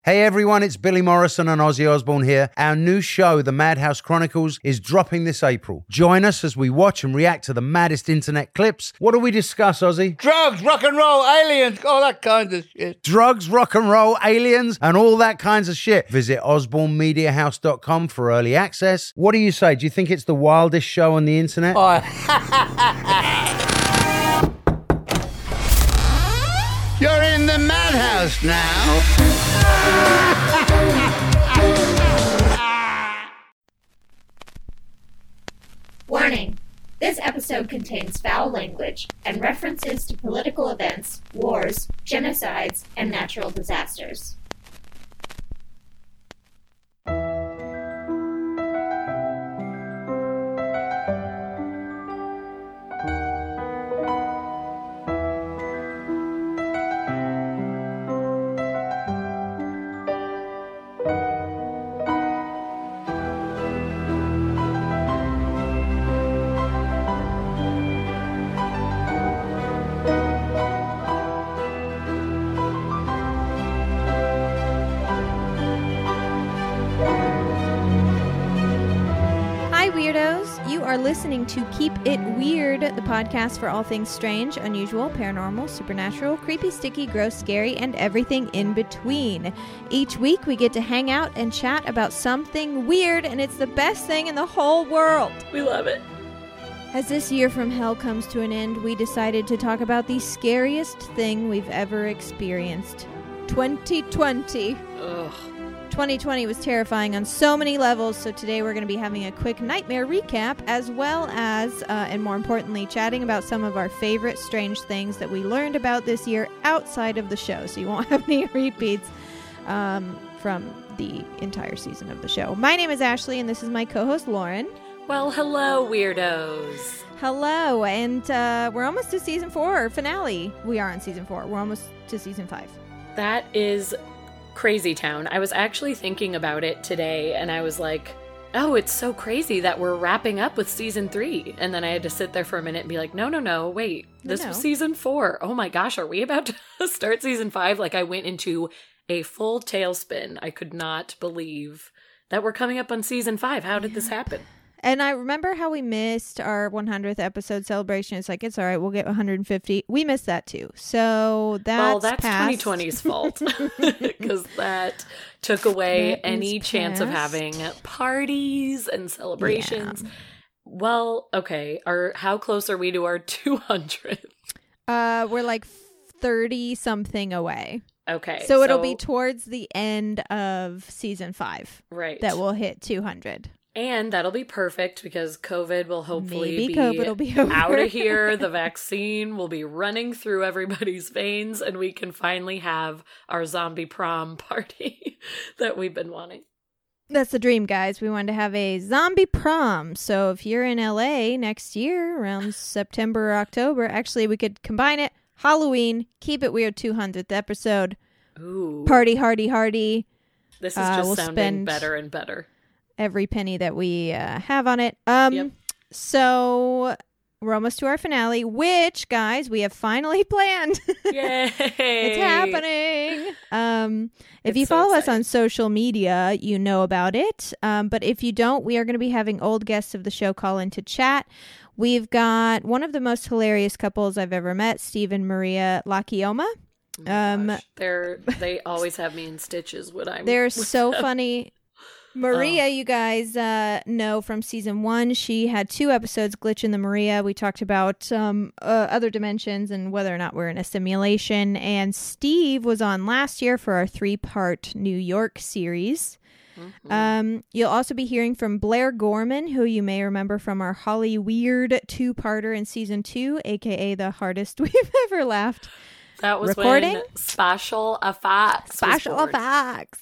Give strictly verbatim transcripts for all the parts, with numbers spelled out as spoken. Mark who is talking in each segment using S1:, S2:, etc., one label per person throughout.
S1: Hey everyone, it's Billy Morrison and Ozzy Osbourne here. Our new show, The Madhouse Chronicles, is dropping this April. Join us as we watch and react to the maddest internet clips. What do we discuss, Ozzy?
S2: Drugs, rock and roll, aliens, all that kind of shit.
S1: Drugs, rock and roll, aliens, and all that kinds of shit. Visit osborne media house dot com for early access. What do you say? Do you think it's the wildest show on the internet?
S2: Oh. You're in the madhouse now.
S3: Warning. This episode contains foul language and references to political events, wars, genocides, and natural disasters.
S4: Listening to Keep It Weird, the podcast for all things strange, unusual, paranormal, supernatural, creepy, sticky, gross, scary, and everything in between. Each week we get to hang out and chat about something weird, and it's the best thing in the whole world.
S5: We love it.
S4: As this year from hell comes to an end, we decided to talk about the scariest thing we've ever experienced. twenty twenty.
S5: Ugh.
S4: twenty twenty was terrifying on so many levels, so today we're going to be having a quick nightmare recap, as well as, uh, and more importantly, chatting about some of our favorite strange things that we learned about this year outside of the show, so you won't have any repeats um, from the entire season of the show. My name is Ashley, and this is my co-host, Lauren.
S5: Well, hello, weirdos.
S4: Hello, and uh, we're almost to season four, finale. We are on season four. We're almost to season five.
S5: That is crazy town. I was actually thinking about it today, and I was like, oh, it's so crazy that we're wrapping up with season three. And then I had to sit there for a minute and be like, no, no, no, wait, this
S4: no.
S5: was season four. Oh my gosh, are we about to start season five? Like, I went into a full tailspin. I could not believe that we're coming up on season five. How did this happen?
S4: And I remember how we missed our one hundredth episode celebration. It's like, it's all right, we'll get one hundred fifty. We missed that too. So that's
S5: Well, that's
S4: past.
S5: twenty twenty's fault. Because that took away
S4: That
S5: any chance of having parties and celebrations. Yeah. Well, okay. Our, how close are we to our two hundredth?
S4: Uh, we're like thirty-something away.
S5: Okay.
S4: So it'll so, be towards the end of season five.
S5: Right.
S4: That we'll hit two hundred.
S5: And that'll be perfect because COVID will hopefully
S4: Maybe
S5: be,
S4: COVID will be over.
S5: out of here. The vaccine will be running through everybody's veins, and we can finally have our zombie prom party that we've been wanting.
S4: That's the dream, guys. We wanted to have a zombie prom. So if you're in L A next year, around September or October, actually, we could combine it. Halloween, Keep It Weird two hundredth episode.
S5: Ooh.
S4: Party, hardy, hardy.
S5: This is just uh, we'll sounding better and better.
S4: Every penny that we uh, have on it. Um, yep. So we're almost to our finale, which, guys, we have finally planned.
S5: Yay!
S4: It's happening. Um, if
S5: it's
S4: you follow
S5: so
S4: us on social media, you know about it. Um, but if you don't, we are going to be having old guests of the show call in to chat. We've got one of the most hilarious couples I've ever met, Steve and Maria Lakioma.
S5: Oh um, they're they always have me in stitches when I'm.
S4: They're so them. funny. Maria, oh. you guys uh, know from season one, she had two episodes, Glitch in the Maria. We talked about um, uh, other dimensions and whether or not we're in a simulation. And Steve was on last year for our three-part New York series. Mm-hmm. Um, you'll also be hearing from Blair Gorman, who you may remember from our Holly Weird two-parter in season two, a k a the hardest we've ever laughed.
S5: That was
S4: recording.
S5: When Special Effects.
S4: Special Effects.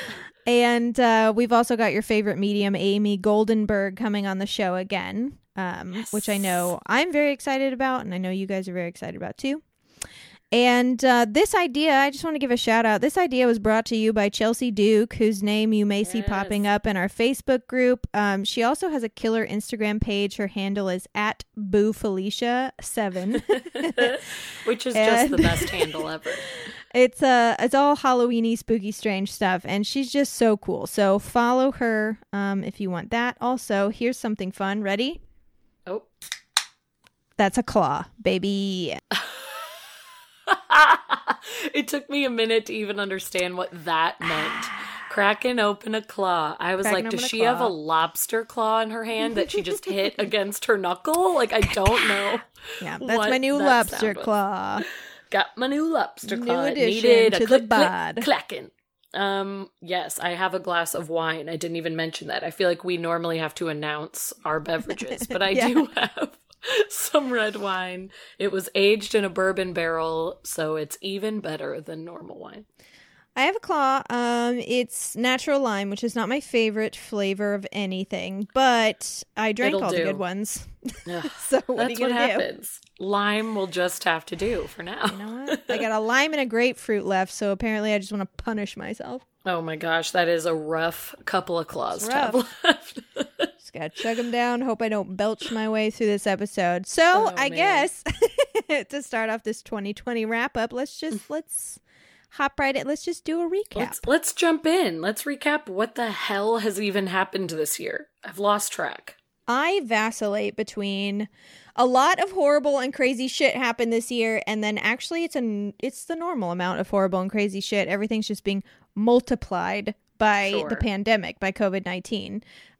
S4: And uh, we've also got your favorite medium, Amy Goldenberg, coming on the show again, um,
S5: yes.
S4: which I know I'm very excited about, and I know you guys are very excited about too. And uh, this idea, I just want to give a shout out. This idea was brought to you by Chelsea Duke, whose name you may see
S5: Yes.
S4: popping up in our Facebook group. Um, she also has a killer Instagram page. Her handle is at Boo Felicia seven.
S5: Which is just
S4: And-
S5: the best handle ever.
S4: It's uh, it's all Halloweeny, spooky, strange stuff, and she's just so cool. So follow her um, if you want that. Also, here's something fun. Ready?
S5: Oh.
S4: That's a claw, baby.
S5: It took me a minute to even understand what that meant. Cracking open a claw. I was
S4: Cracking
S5: like, does
S4: open a
S5: she have a
S4: claw.
S5: lobster claw in her hand that she just hit against her knuckle? Like, I don't know.
S4: Yeah, that's
S5: what
S4: my new
S5: that
S4: lobster
S5: sound was.
S4: claw.
S5: Got my new lobster
S4: New
S5: claw. It
S4: addition
S5: needed
S4: to
S5: a
S4: the
S5: click, click,
S4: bod.
S5: clacking. Um, yes, I have a glass of wine. I didn't even mention that. I feel like we normally have to announce our beverages, but I
S4: Yeah.
S5: do have some red wine. It was aged in a bourbon barrel, so it's even better than normal wine.
S4: I have a claw. Um, it's natural lime, which is not my favorite flavor of anything, but I drank
S5: It'll
S4: all
S5: do.
S4: the good ones.
S5: Ugh,
S4: So what are
S5: that's
S4: you
S5: what
S4: gonna do?
S5: happens. Lime will just have to do for now.
S4: You know what? I got a lime and a grapefruit left, so apparently I just want to punish myself.
S5: Oh my gosh, that is a rough couple of claws
S4: It's
S5: to have
S4: rough.
S5: left.
S4: Just gotta chug them down. Hope I don't belch my way through this episode. So
S5: Oh,
S4: I
S5: man.
S4: guess to start off this twenty twenty wrap up, let's just let's hop right in. Let's just do a recap.
S5: Let's let's jump in. Let's recap what the hell has even happened this year. I've lost track.
S4: I vacillate between a lot of horrible and crazy shit happened this year, and then actually it's an it's the normal amount of horrible and crazy shit. Everything's just being multiplied by
S5: Sure.
S4: the pandemic, by COVID nineteen.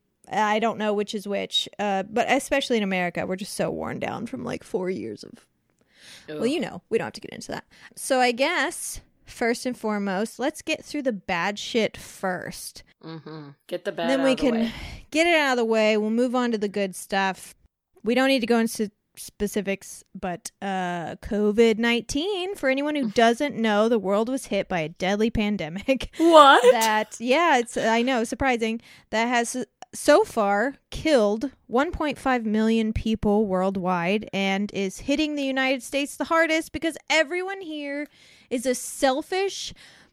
S4: I don't know which is which, uh, but especially in America, we're just so worn down from like four years of.
S5: Ugh.
S4: Well, you know, we don't have to get into that. So I guess first and foremost, let's get through the bad shit first.
S5: Mm-hmm. Get the bad
S4: Then
S5: out
S4: we
S5: of the
S4: can
S5: way.
S4: get it out of the way. We'll move on to the good stuff. We don't need to go into specifics, but uh, COVID nineteen, for anyone who doesn't know, the world was hit by a deadly pandemic.
S5: What?
S4: That, yeah, it's, I know, surprising. That has so far killed one point five million people worldwide and is hitting the United States the hardest because everyone here is a selfish,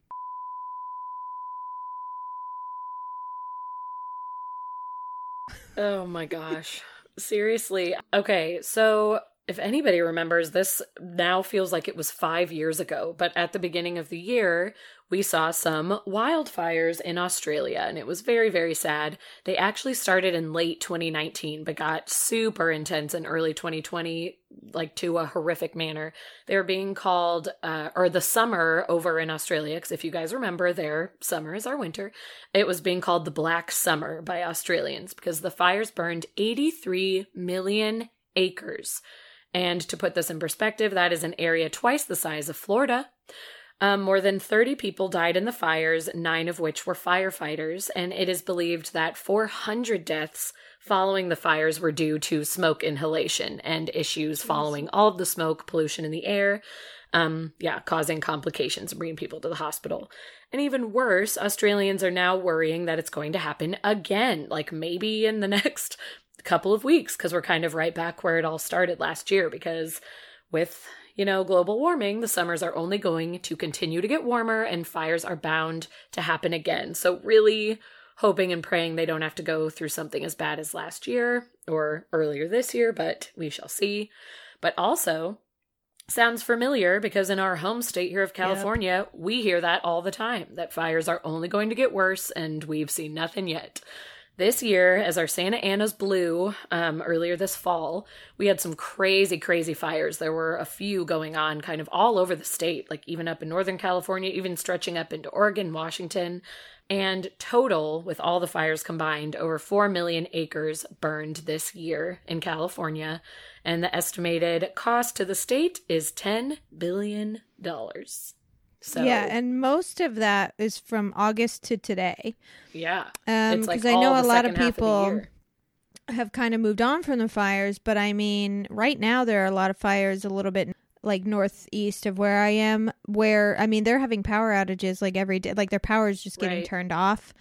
S5: Oh my gosh. Seriously. Okay, so if anybody remembers, this now feels like it was five years ago, but at the beginning of the year, we saw some wildfires in Australia, and it was very, very sad. They actually started in late twenty nineteen, but got super intense in early twenty twenty, like to a horrific manner. They were being called, uh, or the summer over in Australia, because if you guys remember, their summer is our winter. It was being called the Black Summer by Australians because the fires burned eighty-three million acres. And to put this in perspective, that is an area twice the size of Florida. Um, more than thirty people died in the fires, nine of which were firefighters, and it is believed that four hundred deaths following the fires were due to smoke inhalation and issues following all of the smoke, pollution in the air, um, yeah, causing complications and bringing people to the hospital. And even worse, Australians are now worrying that it's going to happen again, like maybe in the next couple of weeks, because we're kind of right back where it all started last year, because with, you know, global warming, the summers are only going to continue to get warmer and fires are bound to happen again. So really hoping and praying they don't have to go through something as bad as last year or earlier this year, but we shall see. But also, sounds familiar because in our home state here of California, yep. we hear that all the time, that fires are only going to get worse, and we've seen nothing yet. This year, as our Santa Ana's blew um, earlier this fall, we had some crazy, crazy fires. There were a few going on kind of all over the state, like even up in Northern California, even stretching up into Oregon, Washington. And total, with all the fires combined, over four million acres burned this year in California. And the estimated cost to the state is ten billion dollars. So,
S4: yeah, and most of that is from August to today.
S5: Yeah.
S4: Um,
S5: it's like
S4: because I know
S5: all
S4: a
S5: the
S4: lot of
S5: second half
S4: people
S5: the year.
S4: have kind of moved on from the fires, but I mean, right now there are a lot of fires a little bit like northeast of where I am, where, I mean, they're having power outages like every day, like their power is just getting
S5: Right.
S4: turned off.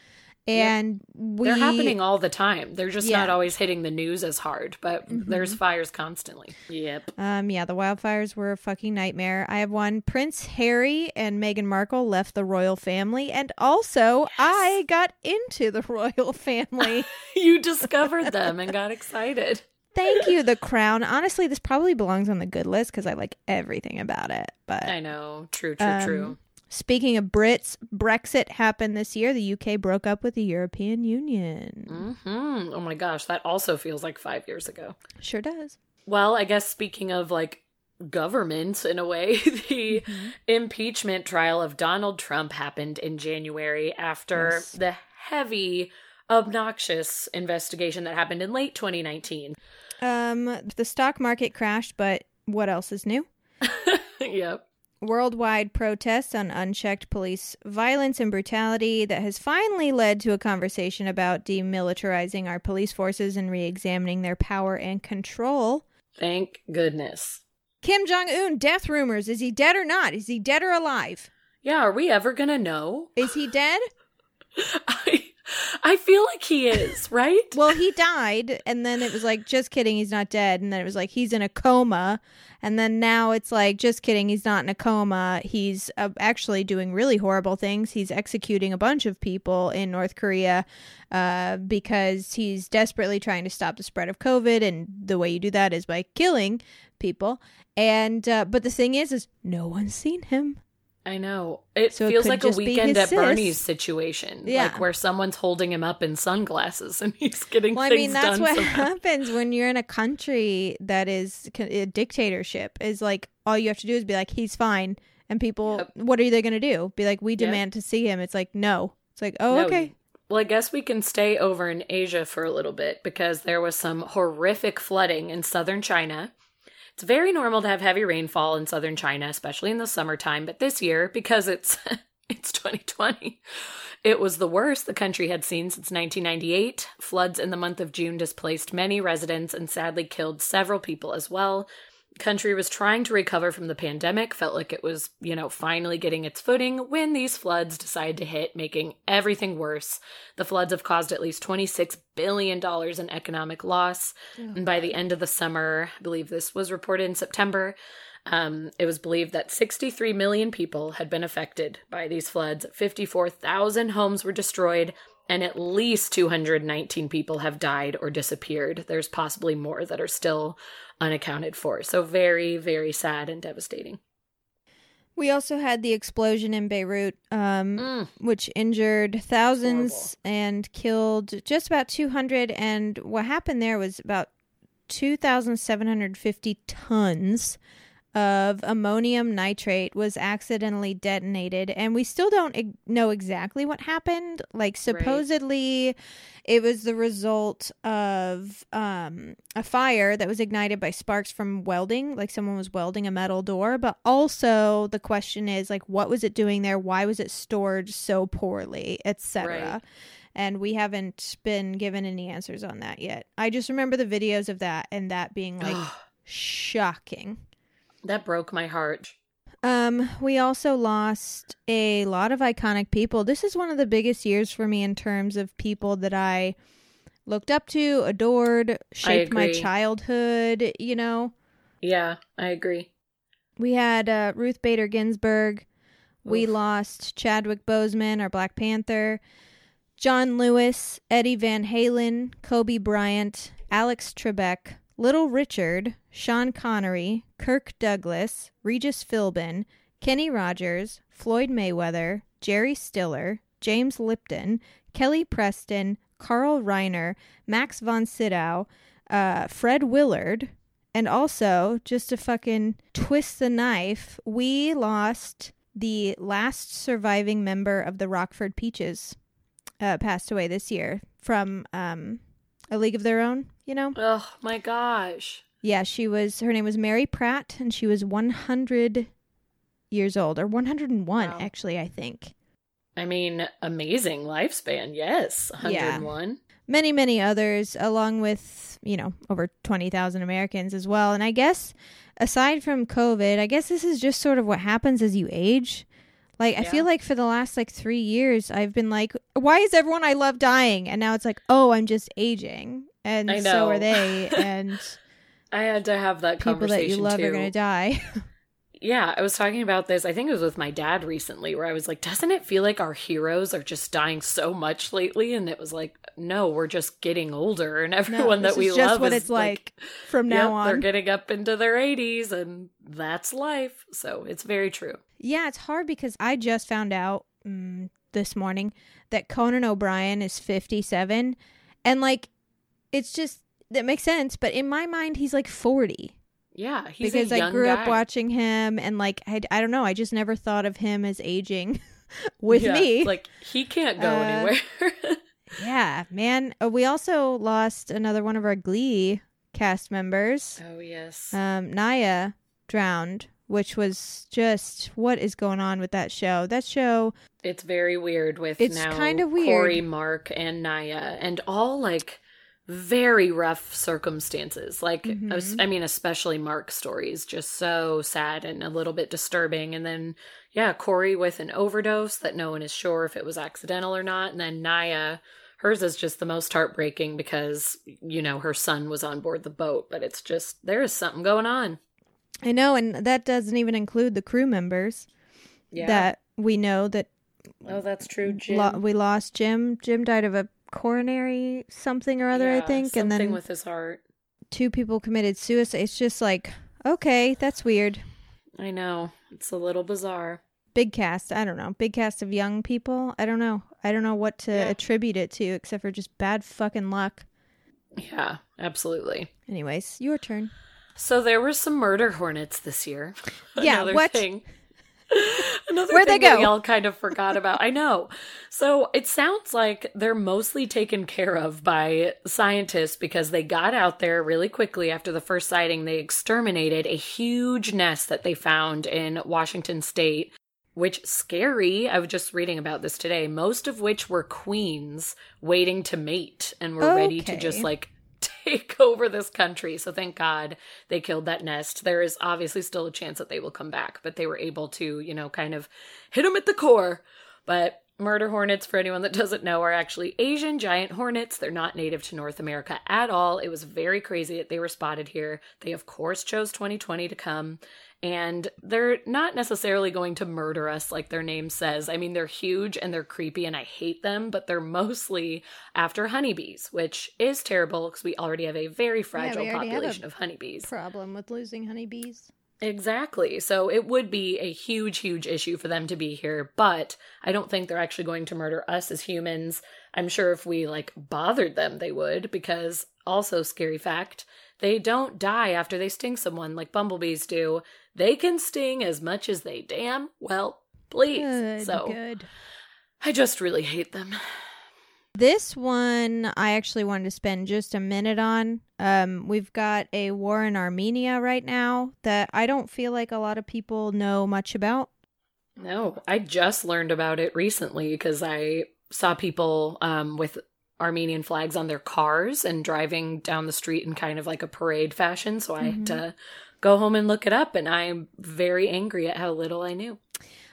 S4: And yep. we...
S5: They're happening all the time. They're just
S4: yeah.
S5: not always hitting the news as hard, but mm-hmm. there's fires constantly. Yep.
S4: Um. Yeah, the wildfires were a fucking nightmare. I have one. Prince Harry and Meghan Markle left the royal family, and also yes. I got into the royal family.
S5: You discovered them and got excited.
S4: Thank you, The Crown. Honestly, this probably belongs on the good list because I like everything about it. But
S5: I know. True, true,
S4: um,
S5: true.
S4: Speaking of Brits, Brexit happened this year. The U K broke up with the European Union.
S5: Mm-hmm. Oh my gosh, that also feels like five years ago.
S4: Sure does.
S5: Well, I guess speaking of like government in a way, the mm-hmm. impeachment trial of Donald Trump happened in January after yes. the heavy, obnoxious investigation that happened in late twenty nineteen.
S4: Um, the stock market crashed, but what else is new?
S5: Yep.
S4: Worldwide protests on unchecked police violence and brutality that has finally led to a conversation about demilitarizing our police forces and re-examining their power and control.
S5: Thank goodness.
S4: Kim Jong-un, death rumors. Is he dead or not? Is he dead or alive?
S5: Yeah, are we ever gonna know?
S4: Is he dead?
S5: I I feel like he is, right?
S4: Well, he died, and then it was like, just kidding, he's not dead. And then it was like, he's in a coma. And then now it's like, just kidding, he's not in a coma. He's uh, actually doing really horrible things. He's executing a bunch of people in North Korea uh, because he's desperately trying to stop the spread of COVID. And the way you do that is by killing people. And uh, but the thing is, is no one's seen him.
S5: I know. It
S4: so
S5: feels
S4: it
S5: like a Weekend at
S4: sis.
S5: Bernie's situation.
S4: Yeah.
S5: Like where someone's holding him up in sunglasses and he's getting
S4: well,
S5: things
S4: I mean, that's
S5: done.
S4: what
S5: somehow.
S4: happens when you're in a country that is a dictatorship. Is like, all you have to do is be like, he's fine. And people, yep. what are they going to do? Be like, we demand yep. to see him. It's like, no. It's like, oh,
S5: no.
S4: okay.
S5: Well, I guess we can stay over in Asia for a little bit because there was some horrific flooding in southern China. It's very normal to have heavy rainfall in southern China, especially in the summertime, but this year, because it's it's twenty twenty, it was the worst the country had seen since nineteen ninety-eight. Floods in the month of June displaced many residents and sadly killed several people as well. The country was trying to recover from the pandemic, felt like it was, you know, finally getting its footing when these floods decided to hit, making everything worse. The floods have caused at least twenty-six billion dollars in economic loss. Oh. And by the end of the summer, I believe this was reported in September, um, it was believed that sixty-three million people had been affected by these floods. fifty-four thousand homes were destroyed, and at least two hundred nineteen people have died or disappeared. There's possibly more that are still unaccounted for. So very, very sad and devastating.
S4: We also had the explosion in Beirut, um, mm. which injured thousands and killed just about two hundred. And what happened there was about two thousand seven hundred fifty tons of ammonium nitrate was accidentally detonated, and we still don't ig- know exactly what happened. Like, supposedly right. it was the result of um, a fire that was ignited by sparks from welding, like someone was welding a metal door. But also the question is, like, what was it doing there? Why was it stored so poorly, et cetera? Right. And we haven't been given any answers on that yet. I just remember the videos of that and that being, like, shocking.
S5: That broke my heart.
S4: Um, we also lost a lot of iconic people. This is one of the biggest years for me in terms of people that I looked up to, adored, shaped my childhood, you know?
S5: Yeah, I agree.
S4: We had uh, Ruth Bader Ginsburg. Oof. We lost Chadwick Boseman, our Black Panther. John Lewis, Eddie Van Halen, Kobe Bryant, Alex Trebek, Little Richard, Sean Connery, Kirk Douglas, Regis Philbin, Kenny Rogers, Floyd Mayweather, Jerry Stiller, James Lipton, Kelly Preston, Carl Reiner, Max von Sydow, uh, Fred Willard, and also, just to fucking twist the knife, we lost the last surviving member of the Rockford Peaches, uh, passed away this year from um, A League of Their Own, you know?
S5: Oh, my gosh.
S4: Yeah, she was, her name was Mary Pratt, and she was one hundred years old, or one hundred one, wow. actually, I think.
S5: I mean, amazing lifespan, yes, one hundred one. Yeah.
S4: Many, many others, along with, you know, over twenty thousand Americans as well. And I guess, aside from COVID, I guess this is just sort of what happens as you age. Like, I
S5: Yeah.
S4: feel like for the last like three years, I've been like, why is everyone I love dying? And now it's like, oh, I'm just aging. And
S5: I
S4: so are
S5: know.
S4: they. And
S5: I had to have that
S4: people
S5: conversation
S4: that you love
S5: too.
S4: are going to die.
S5: Yeah, I was talking about this. I think it was with my dad recently, where I was like, doesn't it feel like our heroes are just dying so much lately? And it was like, no, we're just getting older, and everyone
S4: No,
S5: that
S4: this
S5: we
S4: is just
S5: love
S4: what
S5: is
S4: it's like from
S5: yep,
S4: now
S5: they're
S4: on.
S5: getting up into their eighties, and that's life. So it's very true.
S4: Yeah, it's hard because I just found out mm, this morning that Conan O'Brien is fifty-seven. And like, it's just, that makes sense. But in my mind, he's like forty.
S5: Yeah, he's
S4: because
S5: a young
S4: I grew
S5: guy.
S4: up watching him, and like I, I don't know, I just never thought of him as aging with
S5: Yeah,
S4: me.
S5: Like, he can't go
S4: Uh,
S5: anywhere.
S4: Yeah, man. Uh, we also lost another one of our Glee cast members.
S5: Oh, yes.
S4: Um, Naya drowned, which was just, what is going on with that show? That show,
S5: It's very weird with
S4: It's
S5: now
S4: kind of weird.
S5: Corey, Mark, and Naya, and all like very rough circumstances. Like,
S4: Mhm.
S5: es- I mean, especially Mark's story is just so sad and a little bit disturbing. And then, yeah, Corey with an overdose that no one is sure if it was accidental or not. And then Naya, hers is just the most heartbreaking because, you know, her son was on board the boat, but it's just, there is something going on.
S4: I know, and that doesn't even include the crew members
S5: Yeah.
S4: that we know that
S5: oh, that's true. Jim.
S4: lo- we lost. Jim. Jim died of a coronary something or other, I
S5: Yeah,
S4: think, and
S5: something
S4: then
S5: with his heart.
S4: two people committed suicide. It's just like, okay, that's weird.
S5: I know. It's a little bizarre.
S4: Big cast. I don't know. Big cast of young people. I don't know. I don't know what to
S5: Yeah.
S4: attribute it to except for just bad fucking luck.
S5: Yeah, absolutely.
S4: Anyways, your turn.
S5: So there were some murder hornets this year.
S4: Yeah,
S5: Another
S4: what?
S5: thing. Another
S4: Where'd
S5: thing
S4: they
S5: that
S4: go?
S5: we all kind of forgot about. I know. So it sounds like they're mostly taken care of by scientists because they got out there really quickly after the first sighting. They exterminated a huge nest that they found in Washington State, which scary. I was just reading about this today. Most of which were queens waiting to mate and were ready to
S4: Okay.
S5: just like take over this country. So thank God they killed that nest. There is obviously still a chance that they will come back, but they were able to, you know, kind of hit them at the core. But murder hornets, for anyone that doesn't know, are actually Asian giant hornets. They're not native to North America at all. It was very crazy that they were spotted here. They, of course, chose twenty twenty to come. And they're not necessarily going to murder us like their name says. I mean, they're huge and they're creepy and I hate them, but they're mostly after honeybees, which is terrible because we already have a very fragile
S4: already have a
S5: population of honeybees.
S4: Problem with losing honeybees.
S5: Exactly. So it would be a huge, huge issue for them to be here, but I don't think they're actually going to murder us as humans. I'm sure if we like bothered them, they would, because also scary fact, they don't die after they sting someone like bumblebees do. They can sting as much as they damn well please.
S4: Good,
S5: so
S4: good.
S5: I just really hate them.
S4: This one I actually wanted to spend just a minute on. Um, we've got a war in Armenia right now that I don't feel like a lot of people know much about.
S5: No, I just learned about it recently because I saw people um, with Armenian flags on their cars and driving down the street in kind of like a parade fashion. So I had to go home and look it up, and I'm very angry at how little I knew.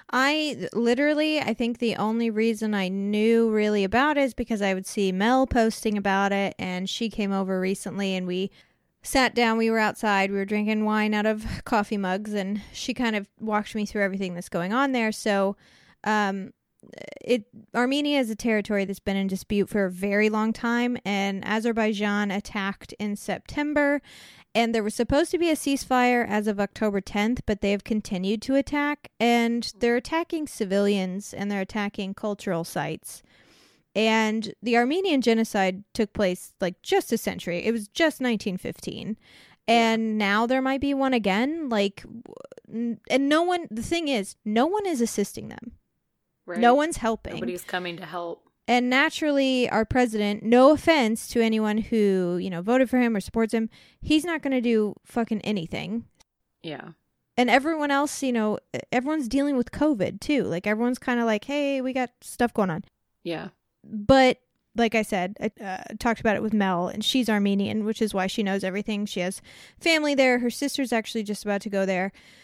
S4: I literally, I think the only reason I knew really about it is because I would see Mel posting about it, and she came over recently and we sat down, we were outside, we were drinking wine out of coffee mugs, and she kind of walked me through everything that's going on there. So, um, it Armenia is a territory that's been in dispute for a very long time, and Azerbaijan attacked in September. And there was supposed to be a ceasefire as of October tenth, but they have continued to attack, and they're attacking civilians and they're attacking cultural sites. And the Armenian genocide took place like just a century. It was just nineteen fifteen. And now there might be one again. Like, and no one, the thing is, no one is assisting them.
S5: Right?
S4: No one's helping.
S5: Nobody's coming to help.
S4: And naturally, our president, no offense to anyone who, you know, voted for him or supports him, he's not going to do fucking anything.
S5: Yeah.
S4: And everyone else, you know, everyone's dealing with COVID too. Like, everyone's kind of like, hey, we got stuff going on.
S5: Yeah.
S4: But like I said, I uh, talked about it with Mel, and she's Armenian, which is why she knows everything. She has family there. Her sister's actually just about to go there.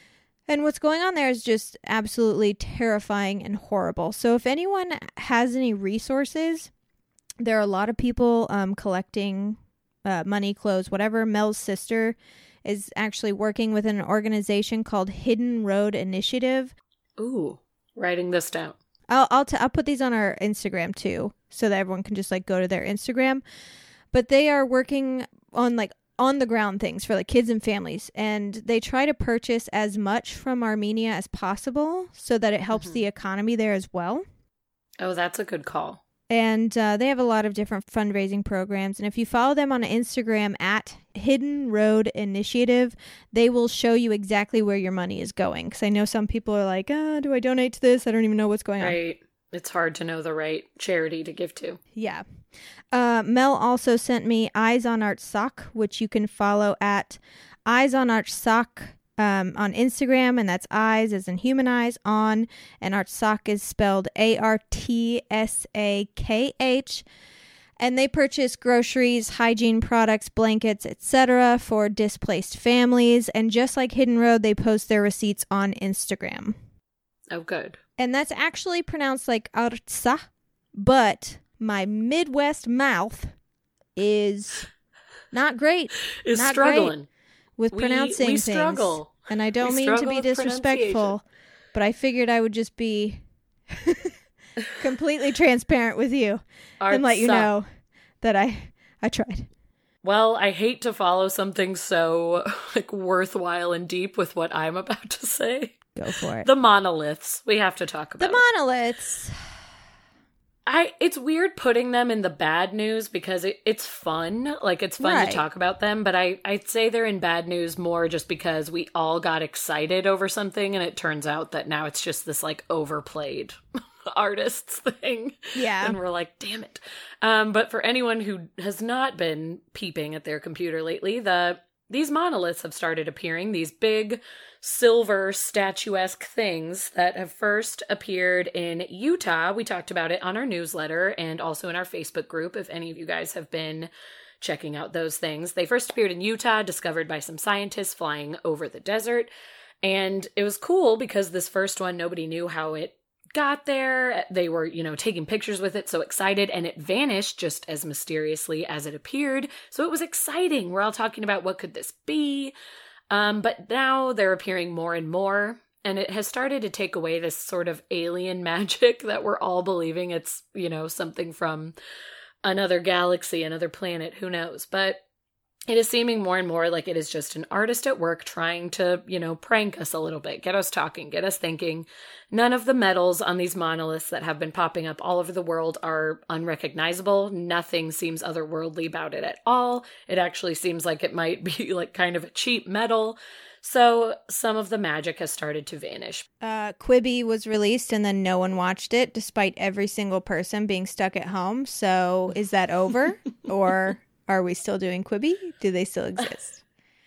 S4: And what's going on there is just absolutely terrifying and horrible. So if anyone has any resources, there are a lot of people um, collecting uh, money, clothes, whatever. Mel's sister is actually working with an organization called Hidden Road Initiative.
S5: Ooh, writing this down.
S4: I'll I'll, t- I'll put these on our Instagram too, so that everyone can just like go to their Instagram. But they are working on like on the ground things for like kids and families, and they try to purchase as much from Armenia as possible so that it helps mm-hmm. the economy there as well.
S5: Oh, that's a good call.
S4: And uh, they have a lot of different fundraising programs. And if you follow them on Instagram at Hidden Road Initiative, they will show you exactly where your money is going. Because I know some people are like, oh, do I donate to this? I don't even know what's going on.
S5: Right. It's hard to know the right charity to give to.
S4: Yeah. Uh, Mel also sent me Eyes on Artsakh, which you can follow at Eyes on Artsakh um, on Instagram, and that's eyes as in human eyes on, and Artsakh is spelled A R T S A K H. And they purchase groceries, hygiene products, blankets, et cetera for displaced families. And just like Hidden Road, they post their receipts on Instagram.
S5: Oh, good.
S4: And that's actually pronounced like Artsakh, but my Midwest mouth is not great.
S5: Is
S4: not
S5: struggling
S4: great with
S5: we,
S4: pronouncing
S5: we
S4: things.
S5: struggle.
S4: And I don't
S5: we
S4: mean to be disrespectful, but I figured I would just be completely transparent with you and let you know that I I tried.
S5: Well, I hate to follow something so like worthwhile and deep with what I'm about to say.
S4: Go for it.
S5: The monoliths. We have to talk about
S4: the monoliths.
S5: I it's weird putting them in the bad news because it, it's fun. Like, it's fun
S4: right.
S5: to talk about them, but I, I'd say they're in bad news more just because we all got excited over something, and it turns out that now it's just this, like, overplayed artists thing.
S4: Yeah.
S5: And we're like, damn it. Um, but for anyone who has not been peeping at their computer lately, the these monoliths have started appearing, these big silver statuesque things that have first appeared in Utah. We talked about it on our newsletter and also in our Facebook group, if any of you guys have been checking out those things. They first appeared in Utah, discovered by some scientists flying over the desert. And it was cool because this first one, nobody knew how it got there. They were, you know, taking pictures with it, so excited, and it vanished just as mysteriously as it appeared. So it was exciting. We're all talking about what could this be? Um, but now they're appearing more and more, and it has started to take away this sort of alien magic that we're all believing it's, you know, something from another galaxy, another planet, who knows? But it is seeming more and more like it is just an artist at work trying to, you know, prank us a little bit, get us talking, get us thinking. None of the metals on these monoliths that have been popping up all over the world are unrecognizable. Nothing seems otherworldly about it at all. It actually seems like it might be like kind of a cheap metal. So some of the magic has started to vanish.
S4: Uh, Quibi was released and then no one watched it, despite every single person being stuck at home. So is that over? Or are we still doing Quibi? Do they still exist?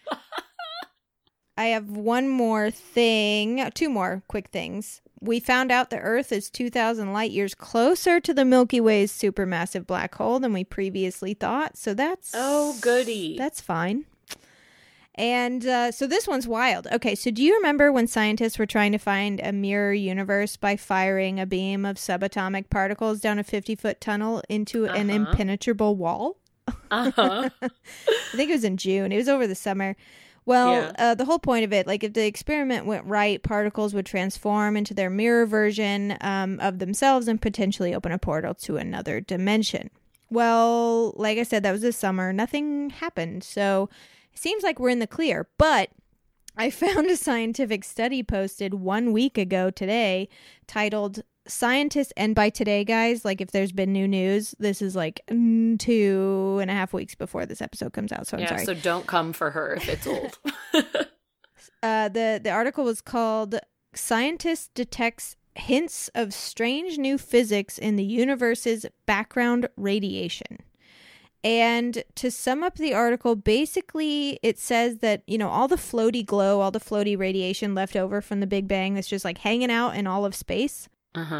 S4: I have one more thing, two more quick things. We found out the Earth is two thousand light years closer to the Milky Way's supermassive black hole than we previously thought. So that's...
S5: Oh, goody.
S4: That's fine. And uh, so this one's wild. Okay, so do you remember when scientists were trying to find a mirror universe by firing a beam of subatomic particles down a fifty-foot tunnel into uh-huh. an impenetrable wall?
S5: Uh-huh.
S4: I think it was in June. It was over the summer. Well, yeah. uh, the whole point of it, like if the experiment went right, particles would transform into their mirror version um, of themselves and potentially open a portal to another dimension. Well, like I said, that was this summer. Nothing happened. So it seems like we're in the clear. But I found a scientific study posted one week ago today titled Scientists, and by today, guys, like if there's been new news, this is like mm, two and a half weeks before this episode comes out. So I'm
S5: yeah,
S4: sorry.
S5: So don't come for her if it's old.
S4: uh, the the article was called "Scientist Detects Hints of Strange New Physics in the Universe's Background Radiation." And to sum up the article, basically it says that, you know, all the floaty glow, all the floaty radiation left over from the Big Bang that's just like hanging out in all of space.
S5: Uh-huh.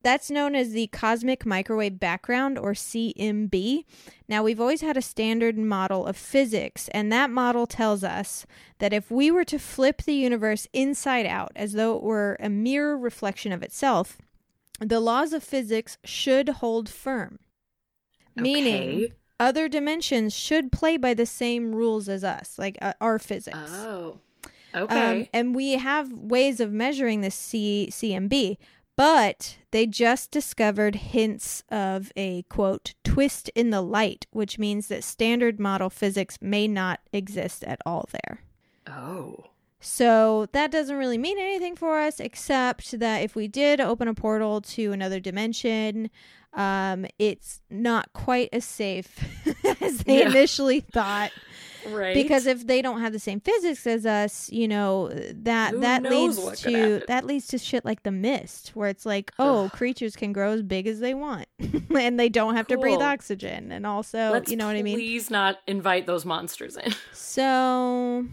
S4: That's known as the Cosmic Microwave Background, or C M B. Now, we've always had a standard model of physics, and that model tells us that if we were to flip the universe inside out, as though it were a mirror reflection of itself, the laws of physics should hold firm.
S5: Okay.
S4: Meaning, other dimensions should play by the same rules as us, like uh, our physics.
S5: Oh, okay.
S4: Um, and we have ways of measuring this C- CMB, but they just discovered hints of a, quote, twist in the light, which means that standard model physics may not exist at all there.
S5: Oh.
S4: So that doesn't really mean anything for us, except that if we did open a portal to another dimension, um, it's not quite as safe as they
S5: Yeah.
S4: initially thought.
S5: Right.
S4: Because if they don't have the same physics as us, you know, that
S5: Who
S4: that
S5: knows
S4: leads
S5: what could
S4: to
S5: happen.
S4: that leads to shit like the Mist, where it's like, oh, creatures can grow as big as they want, and they don't have to breathe
S5: Cool.
S4: oxygen, and also,
S5: Let's
S4: you know what I mean.
S5: Please not invite those monsters in.
S4: So,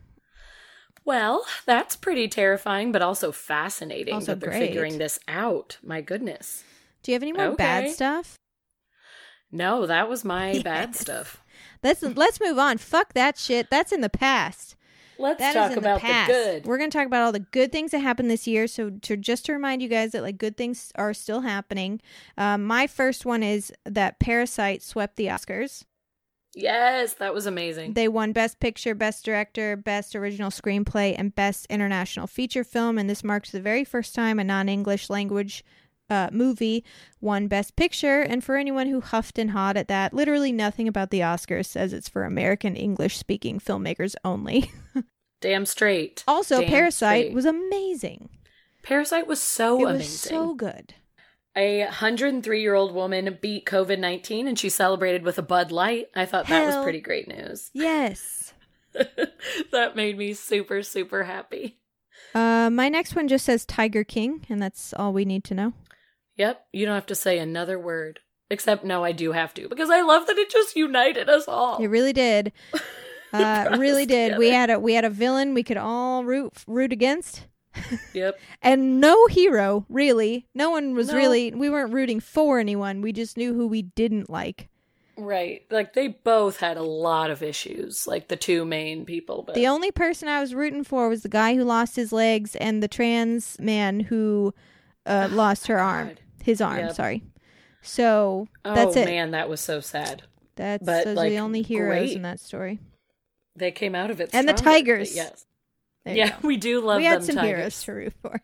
S5: Well, that's pretty terrifying, but also fascinating
S4: Also
S5: that they're
S4: great.
S5: figuring this out. My goodness.
S4: do you have any more bad
S5: Okay.
S4: stuff?
S5: No, that was my bad
S4: Yes.
S5: stuff.
S4: Let's let's move on. Fuck that shit. That's in the past.
S5: Let's
S4: That is
S5: talk
S4: in
S5: about
S4: the
S5: the,
S4: past.
S5: good.
S4: We're going to talk about all the good things that happened this year. So, to just to remind you guys that like good things are still happening. Um, my first one is that Parasite swept the Oscars.
S5: Yes, that was amazing.
S4: They won Best Picture, Best Director, Best Original Screenplay, and Best International Feature Film. And this marks the very first time a non-English language uh, movie won Best Picture. And for anyone who huffed and hawed at that, literally nothing about the Oscars says it's for American English-speaking filmmakers only.
S5: Damn straight.
S4: Also,
S5: Damn
S4: Parasite
S5: straight.
S4: was amazing.
S5: Parasite was so
S4: It was
S5: amazing.
S4: so good.
S5: A one hundred three year old woman beat COVID nineteen and she celebrated with a Bud Light. I thought that
S4: Hell.
S5: was pretty great news.
S4: Yes.
S5: That made me super, super happy.
S4: Uh, my next one just says Tiger King, and that's all we need to know.
S5: Yep, you don't have to say another word. Except, no, I do have to, because I love that it just united us all.
S4: It really did. Uh,
S5: Brought
S4: really
S5: us
S4: did. We
S5: together.
S4: had a we had a villain we could all root root against,
S5: Yep.
S4: and no hero really. No one was
S5: No.
S4: really. We weren't rooting for anyone. We just knew who we didn't like.
S5: Right. Like, they both had a lot of issues, like the two main people. But
S4: The only person I was rooting for was the guy who lost his legs and the trans man who uh, lost her arm,
S5: God.
S4: his arm.
S5: Yep.
S4: Sorry. So
S5: oh,
S4: that's it.
S5: man, that was so sad.
S4: That's
S5: But,
S4: those are
S5: like,
S4: the only heroes
S5: great.
S4: in that story.
S5: They came out of it
S4: And the
S5: stronger, but
S4: Tigers.
S5: Yes.
S4: There you
S5: Yeah,
S4: go.
S5: we do love
S4: we had
S5: them
S4: some
S5: tigers.
S4: heroes to root for.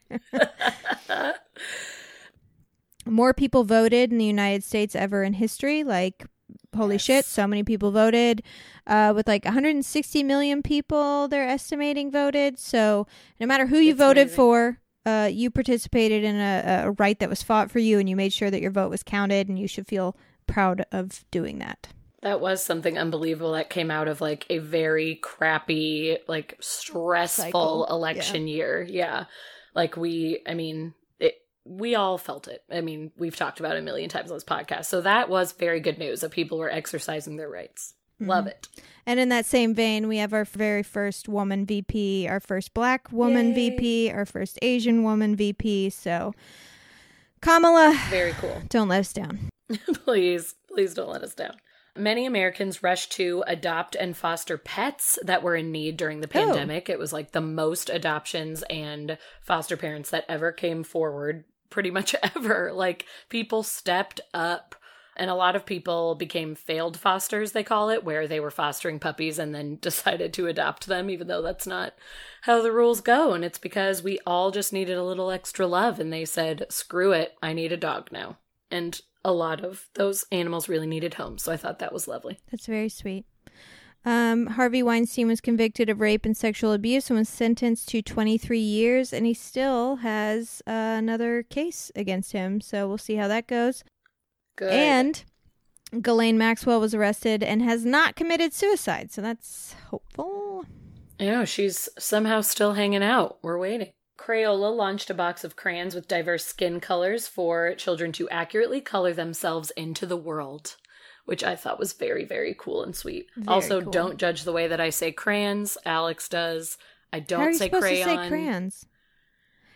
S4: More people voted in the United States ever in history. Like, holy
S5: Yes.
S4: shit, so many people voted. Uh, with like one hundred sixty million people, they're estimating voted. So no matter who you
S5: It's
S4: voted
S5: amazing.
S4: for, uh, you participated in a, a right that was fought for you, and you made sure that your vote was counted, and you should feel proud of doing that.
S5: That was something unbelievable that came out of like a very crappy, like stressful
S4: Cycle.
S5: election year. Yeah. Like we, I mean, it, we all felt it. I mean, we've talked about it a million times on this podcast. So that was very good news that people were exercising their rights. Love it.
S4: And in that same vein, we have our very first woman V P, our first black woman
S5: Yay.
S4: V P, our first Asian woman V P. So, Kamala,
S5: Very cool.
S4: don't let us down.
S5: Please, please don't let us down. Many Americans rushed to adopt and foster pets that were in need during the pandemic. It was like the most adoptions and foster parents that ever came forward, pretty much ever. Like, people stepped up, and a lot of people became failed fosters, they call it, where they were fostering puppies and then decided to adopt them, even though that's not how the rules go. And it's because we all just needed a little extra love, and they said, screw it, I need a dog now. And a lot of those animals really needed homes. So I thought that was lovely.
S4: That's very sweet. Um, Harvey Weinstein was convicted of rape and sexual abuse and was sentenced to twenty-three years, and he still has uh, another case against him. So we'll see how that goes.
S5: Good.
S4: And Ghislaine Maxwell was arrested and has not committed suicide, so that's hopeful.
S5: Yeah, she's somehow still hanging out. We're waiting. Crayola launched a box of crayons with diverse skin colors for children to accurately color themselves into the world, which I thought was very, very cool and sweet.
S4: Very
S5: also,
S4: cool.
S5: don't judge the way that I say crayons. Alex does. I don't
S4: How are you
S5: say
S4: supposed
S5: crayon.
S4: to say crayons?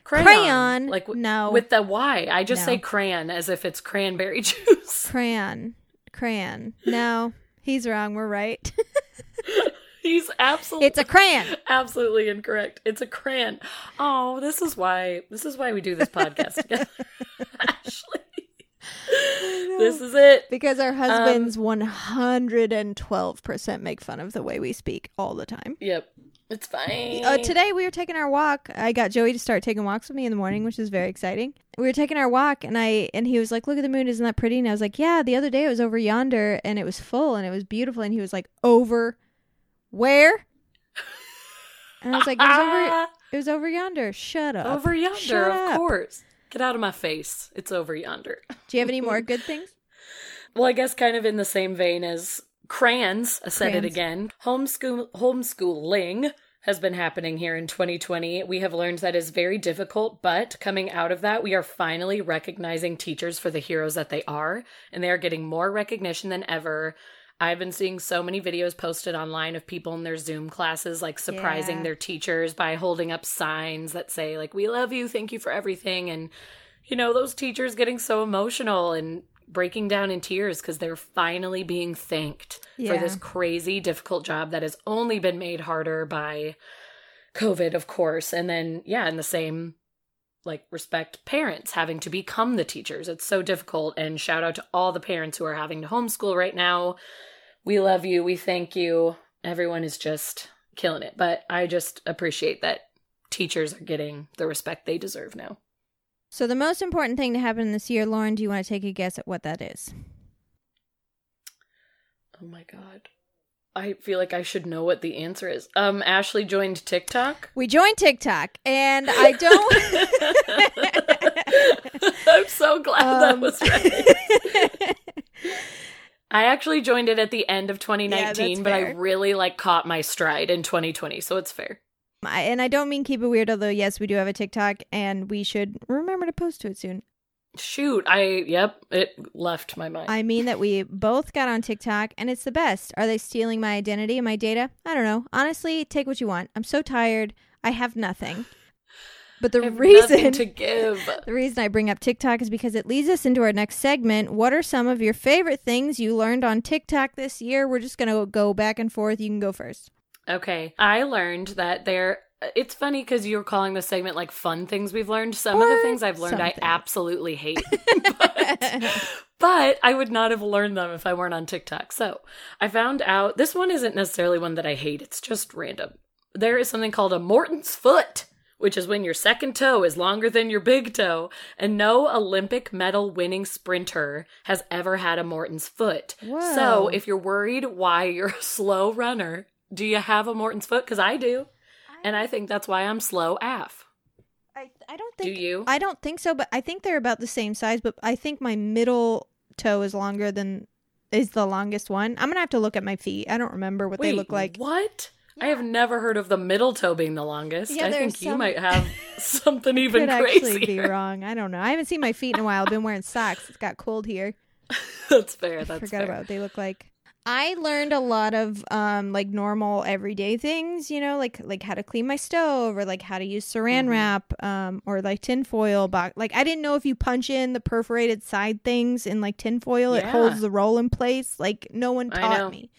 S5: Crayon.
S4: Crayon.
S5: Like w-
S4: No.
S5: with the Y. I just
S4: No.
S5: say crayon as if it's cranberry juice.
S4: Crayon. Crayon. No, he's wrong. We're right.
S5: He's absolutely
S4: It's a crayon.
S5: absolutely incorrect. It's a crayon. Oh, this is why this is why we do this podcast together. Ashley. This is it.
S4: Because our husbands one hundred twelve percent make fun of the way we speak all the time.
S5: Yep. It's fine.
S4: Uh, today we were taking our walk. I got Joey to start taking walks with me in the morning, which is very exciting. We were taking our walk, and I and he was like, "Look at the moon, isn't that pretty?" And I was like, "Yeah." The other day it was over yonder, and it was full, and it was beautiful. And he was like, "Over where?" And I was like, "It was over. It was over yonder. Shut up.
S5: Over yonder,
S4: Shut
S5: of
S4: up.
S5: course. Get out of my face. It's over yonder."
S4: Do you have any more good things?
S5: Well, I guess kind of in the same vein as crayons, I said
S4: Crayons.
S5: it again. Homeschool homeschooling has been happening here in twenty twenty. We have learned that is very difficult, but coming out of that, we are finally recognizing teachers for the heroes that they are, and they are getting more recognition than ever. I've been seeing so many videos posted online of people in their Zoom classes, like surprising
S4: Yeah.
S5: their teachers by holding up signs that say, like, "We love you, thank you for everything." And, you know, those teachers getting so emotional and breaking down in tears because they're finally being thanked
S4: Yeah.
S5: for this crazy, difficult job that has only been made harder by COVID, of course. And then, yeah, in the same like respect, parents having to become the teachers. It's so difficult. And shout out to all the parents who are having to homeschool right now. We love you. We thank you. Everyone is just killing it. But I just appreciate that teachers are getting the respect they deserve now.
S4: So the most important thing to happen this year, Lauren, do you want to take a guess at what that is?
S5: Oh my God. I feel like I should know what the answer is. Um, Ashley joined TikTok.
S4: We joined TikTok, and I don't...
S5: I'm so glad that
S4: Um,
S5: was right. I actually joined it at the end of twenty nineteen,
S4: that's
S5: but I
S4: fair.
S5: really like caught my stride in twenty twenty, so it's fair.
S4: I, and I don't mean keep it weird, although yes, we do have a TikTok, and we should remember to post to it soon.
S5: Shoot, I, yep, it left my mind.
S4: I mean that we both got on TikTok, and it's the best. Are they stealing my identity and my data? I don't know. Honestly, take what you want. I'm so tired. I have nothing. But the
S5: I have
S4: reason
S5: nothing to give.
S4: the reason I bring up TikTok is because it leads us into our next segment. What are some of your favorite things you learned on TikTok this year? We're just going to go back and forth. You can go first.
S5: Okay, I learned that there, it's funny because you're calling this segment like fun things we've learned. Some of
S4: Or
S5: the things I've learned I
S4: something.
S5: absolutely hate. but, but I would not have learned them if I weren't on TikTok. So I found out, this one isn't necessarily one that I hate. It's just random. There is something called a Morton's foot, which is when your second toe is longer than your big toe. And no Olympic medal winning sprinter has ever had a Morton's foot.
S4: Whoa.
S5: So if you're worried why you're a slow runner, do you have a Morton's foot? Because I do. And I think that's why I'm slow A F.
S4: I, I don't think
S5: Do you?
S4: I don't think so, but I think they're about the same size, but I think my middle toe is longer than is the longest one. I'm gonna have to look at my feet. I don't remember what they
S5: Wait,
S4: look like.
S5: What? I have never heard of the middle toe being the longest.
S4: Yeah,
S5: I
S4: there's
S5: think you
S4: some-
S5: might have something even
S4: Could actually be
S5: crazier.
S4: wrong. I don't know. I haven't seen my feet in a while. I've been wearing socks. It's got cold here.
S5: That's fair. That's
S4: Forgot
S5: fair.
S4: about what they look like. I learned a lot of um like normal everyday things, you know, like like how to clean my stove or like how to use saran
S5: Mhm.
S4: wrap um or like tinfoil box. Like I didn't know if you punch in the perforated side things in like tinfoil, it
S5: Yeah.
S4: holds the roll in place. Like no one
S5: I know.
S4: taught me.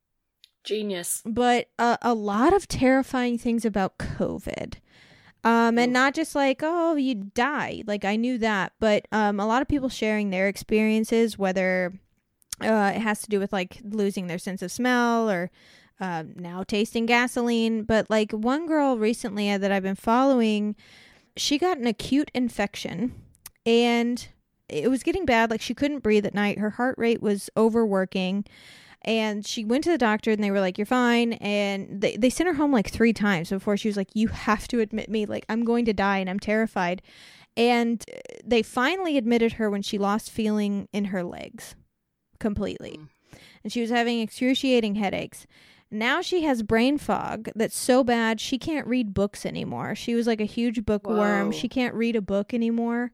S5: Genius.
S4: But uh, a lot of terrifying things about COVID. Um, and
S5: Oof.
S4: not just like, oh, you die. Like, I knew that. But um, a lot of people sharing their experiences, whether uh, it has to do with, like, losing their sense of smell or uh, now tasting gasoline. But, like, one girl recently that I've been following, she got an acute infection. And it was getting bad. Like, she couldn't breathe at night. Her heart rate was overworking. And she went to the doctor and they were like, you're fine. And they, they sent her home like three times before she was like, you have to admit me. Like, I'm going to die and I'm terrified. And they finally admitted her when she lost feeling in her legs completely.
S5: Mm.
S4: And she was having excruciating headaches. Now she has brain fog that's so bad she can't read books anymore. She was like a huge bookworm.
S5: Whoa.
S4: She can't read a book anymore.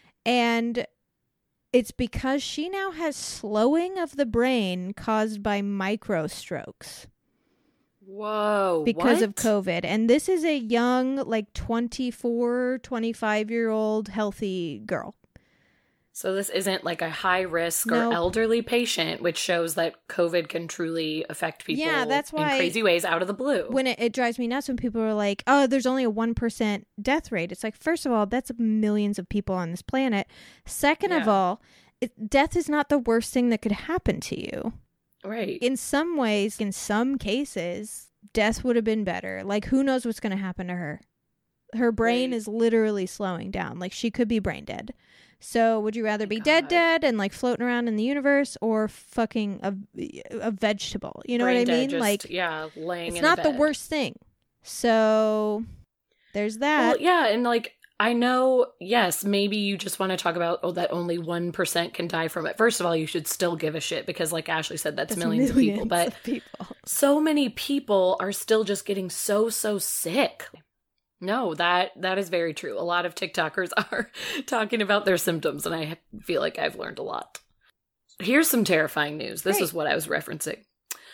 S4: And it's because she now has slowing of the brain caused by micro strokes.
S5: Whoa.
S4: Because
S5: what?
S4: of COVID. And this is a young, like twenty-four, twenty-five-year-old healthy girl.
S5: So this isn't like a high risk
S4: Nope.
S5: or elderly patient, which shows that COVID can truly affect people
S4: Yeah, that's why
S5: in crazy ways out of the blue.
S4: When it, it drives me nuts when people are like, oh, there's only a one percent death rate. It's like, first of all, that's millions of people on this planet. Second of
S5: Yeah.
S4: all, it, death is not the worst thing that could happen to you.
S5: Right.
S4: In some ways, in some cases, death would have been better. Like, who knows what's going to happen to her? Her brain
S5: Right.
S4: is literally slowing down. Like, she could be brain dead. So would you rather be dead
S5: God.
S4: dead and like floating around in the universe, or fucking a, a vegetable? You know
S5: Brain
S4: what I
S5: dead,
S4: mean?
S5: just,
S4: like,
S5: yeah, laying
S4: it's
S5: in a
S4: not the
S5: bed.
S4: worst thing. So there's that.
S5: Well, yeah, and like I know, yes, maybe you just want to talk about oh that only one percent can die from it. First of all, you should still give a shit because like Ashley said, that's,
S4: That's
S5: millions, of people.
S4: millions
S5: But
S4: of people.
S5: so many people are still just getting so so sick. No, that that is very true. A lot of TikTokers are talking about their symptoms, and I feel like I've learned a lot. Here's some terrifying news. This
S4: Great.
S5: is what I was referencing.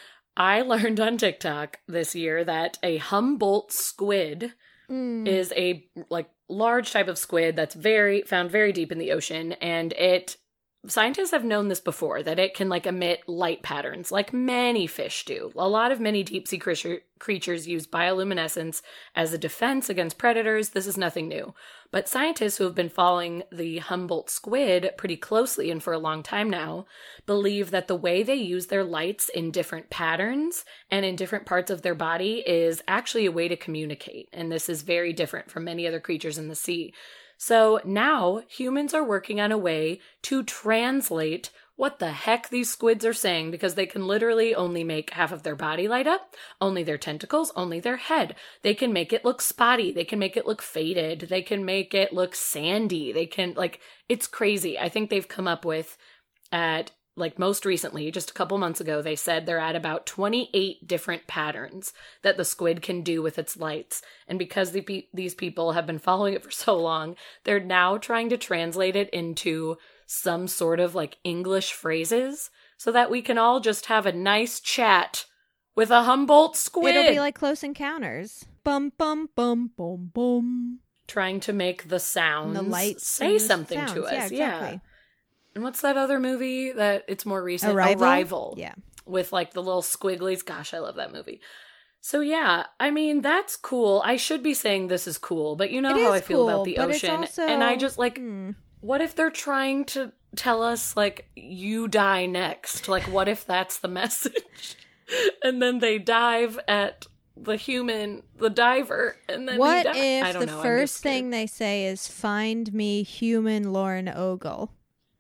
S5: I learned on TikTok this year that a Humboldt squid
S4: Mm.
S5: is a like large type of squid that's very found very deep in the ocean, and it scientists have known this before, that it can like emit light patterns like many fish do. A lot of many deep sea creature, creatures use bioluminescence as a defense against predators. This is nothing new. But scientists who have been following the Humboldt squid pretty closely and for a long time now believe that the way they use their lights in different patterns and in different parts of their body is actually a way to communicate. And this is very different from many other creatures in the sea. So now humans are working on a way to translate what the heck these squids are saying, because they can literally only make half of their body light up, only their tentacles, only their head. They can make it look spotty. They can make it look faded. They can make it look sandy. They can, like, it's crazy. I think they've come up with at, like, most recently, just a couple months ago, they said they're at about twenty-eight different patterns that the squid can do with its lights. And because the pe- these people have been following it for so long, they're now trying to translate it into some sort of like English phrases so that we can all just have a nice chat with a Humboldt squid.
S4: It'll be like Close Encounters. Bum, bum, bum, bum, bum.
S5: Trying to make the sounds
S4: And the lights
S5: say
S4: and the
S5: something
S4: sounds.
S5: to us.
S4: Yeah, exactly.
S5: And what's that other movie that it's more recent?
S4: Arrival?
S5: Arrival.
S4: Yeah.
S5: With like the little squigglies. Gosh, I love that movie. So yeah, I mean, that's cool. I should be saying this is cool, but you know
S4: It
S5: how
S4: is
S5: I feel
S4: cool,
S5: about the
S4: but it's
S5: ocean.
S4: also-
S5: And I just like,
S4: hmm.
S5: what if they're trying to tell us, like, you die next? Like, what if that's the message? And then they dive at the human, the diver, and then
S4: What
S5: he die- I
S4: if
S5: don't
S4: the
S5: know, I'm just
S4: first
S5: scared.
S4: thing they say is, find me human Lauren Ogle?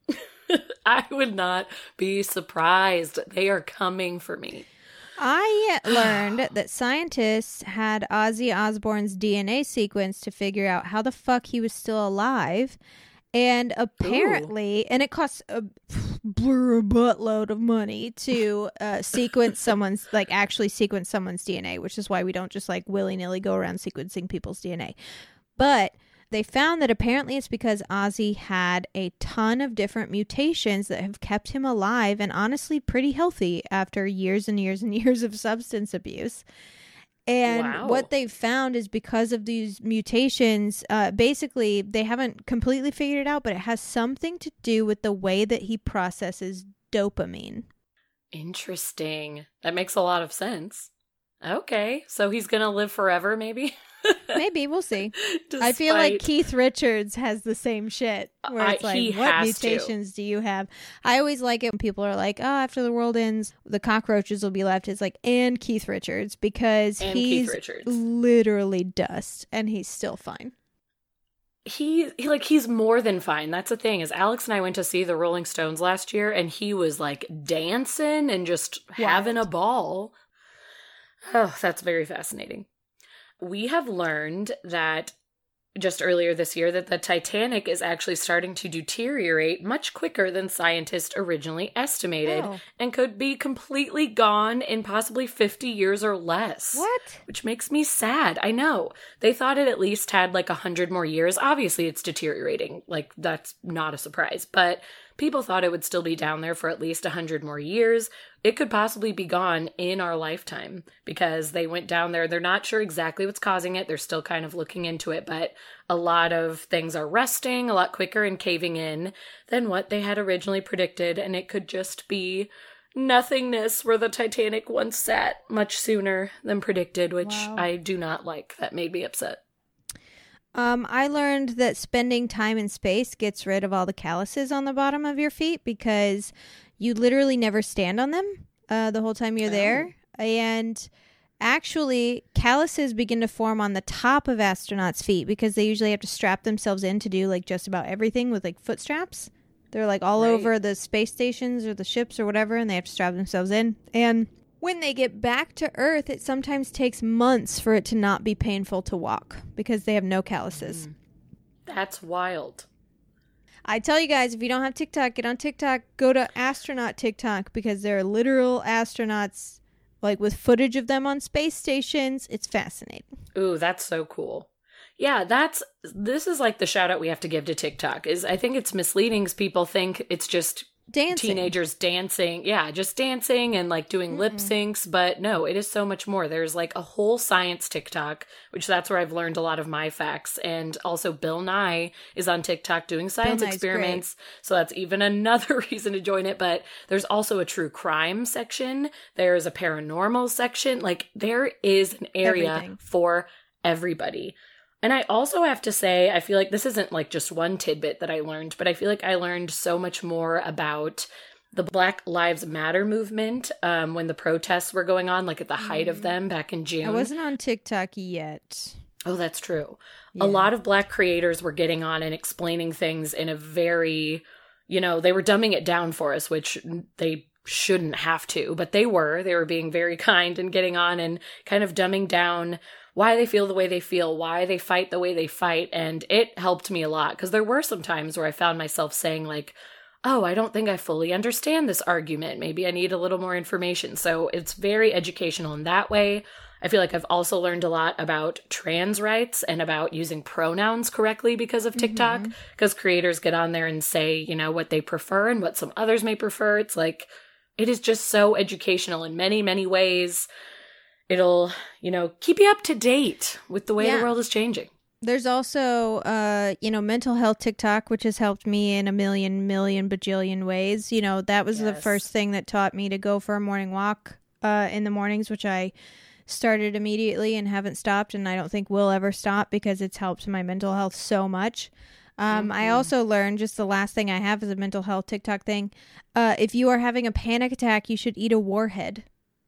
S5: I would not be surprised. They are coming for me.
S4: I learned that scientists had Ozzy Osbourne's D N A sequence to figure out how the fuck he was still alive. And apparently, and it costs a buttload of money to uh, sequence someone's, like actually sequence someone's D N A, which is why we don't just like willy-nilly go around sequencing people's D N A. But they found that apparently it's because Ozzy had a ton of different mutations that have kept him alive and honestly pretty healthy after years and years and years of substance abuse. And
S5: Wow.
S4: what they've found is because of these mutations, uh, basically, they haven't completely figured it out, but it has something to do with the way that he processes dopamine.
S5: Interesting. That makes a lot of sense. Okay, so he's gonna live forever, maybe?
S4: Maybe, we'll see. I feel like
S5: Despite-
S4: Keith Richards has the same shit, where
S5: I-
S4: it's like,
S5: he
S4: what
S5: has to.
S4: mutations do you have? I always like it when people are like, oh, after the world ends, the cockroaches will be left. It's like, and Keith Richards, because
S5: And Keith
S4: he's
S5: Richards.
S4: literally dust, and he's still fine.
S5: He, he like he's more than fine. That's the thing, is Alex and I went to see the Rolling Stones last year, and he was like dancing and just having a ball. Oh, that's very fascinating. We have learned that just earlier this year that the Titanic is actually starting to deteriorate much quicker than scientists originally estimated,
S4: Oh.
S5: and could be completely gone in possibly fifty years or less.
S4: What?
S5: Which makes me sad. I know. They thought it at least had like one hundred more years. Obviously, it's deteriorating. Like, that's not a surprise. But people thought it would still be down there for at least one hundred more years. It could possibly be gone in our lifetime because they went down there. They're not sure exactly what's causing it. They're still kind of looking into it, but a lot of things are rusting a lot quicker and caving in than what they had originally predicted, and it could just be nothingness where the Titanic once sat much sooner than predicted, which
S4: Wow.
S5: I do not like. That made me upset.
S4: Um, I learned that spending time in space gets rid of all the calluses on the bottom of your feet because you literally never stand on them uh, the whole time you're
S5: Oh.
S4: there. And actually, calluses begin to form on the top of astronauts' feet because they usually have to strap themselves in to do like just about everything with like foot straps. They're like all
S5: Right.
S4: over the space stations or the ships or whatever, and they have to strap themselves in. And when they get back to Earth, it sometimes takes months for it to not be painful to walk because they have no calluses.
S5: That's wild.
S4: I tell you guys, if you don't have TikTok, get on TikTok. Go to astronaut TikTok because there are literal astronauts, like with footage of them on space stations. It's fascinating.
S5: Ooh, that's so cool. Yeah, that's, this is like the shout out we have to give to TikTok is I think it's misleading because people think it's just
S4: Dancing.
S5: teenagers dancing. Yeah, just dancing and like doing lip syncs. But no, it is so much more. There's like a whole science TikTok, which that's where I've learned a lot of my facts. And also Bill Nye is on TikTok doing science
S4: Nye's
S5: experiments. So that's even another reason to join it. But there's also a true crime section. There's a paranormal section. Like there is an area
S4: Everything.
S5: for everybody. And I also have to say, I feel like this isn't like just one tidbit that I learned, but I feel like I learned so much more about the Black Lives Matter movement um, when the protests were going on, like at the height of them back in June.
S4: I wasn't on TikTok yet.
S5: Oh, that's true.
S4: Yeah.
S5: A lot of Black creators were getting on and explaining things in a very, you know, they were dumbing it down for us, which they shouldn't have to, but they were. They were being very kind and getting on and kind of dumbing down why they feel the way they feel, why they fight the way they fight. And it helped me a lot because there were some times where I found myself saying like, oh, I don't think I fully understand this argument. Maybe I need a little more information. So it's very educational in that way. I feel like I've also learned a lot about trans rights and about using pronouns correctly because of TikTok, because creators get on there and say, you know, what they prefer and what some others may prefer. It's like, it is just so educational in many, many ways. It'll, you know, keep you up to date with the way
S4: Yeah.
S5: the world is changing.
S4: There's also, uh, you know, mental health TikTok, which has helped me in a million, million, bajillion ways. You know, that was the
S5: Yes.
S4: first thing that taught me to go for a morning walk uh, in the mornings, which I started immediately and haven't stopped. And I don't think will ever stop because it's helped my mental health so much. Um, I also learned, just the last thing I have is a mental health TikTok thing. Uh, if you are having a panic attack, you should eat a warhead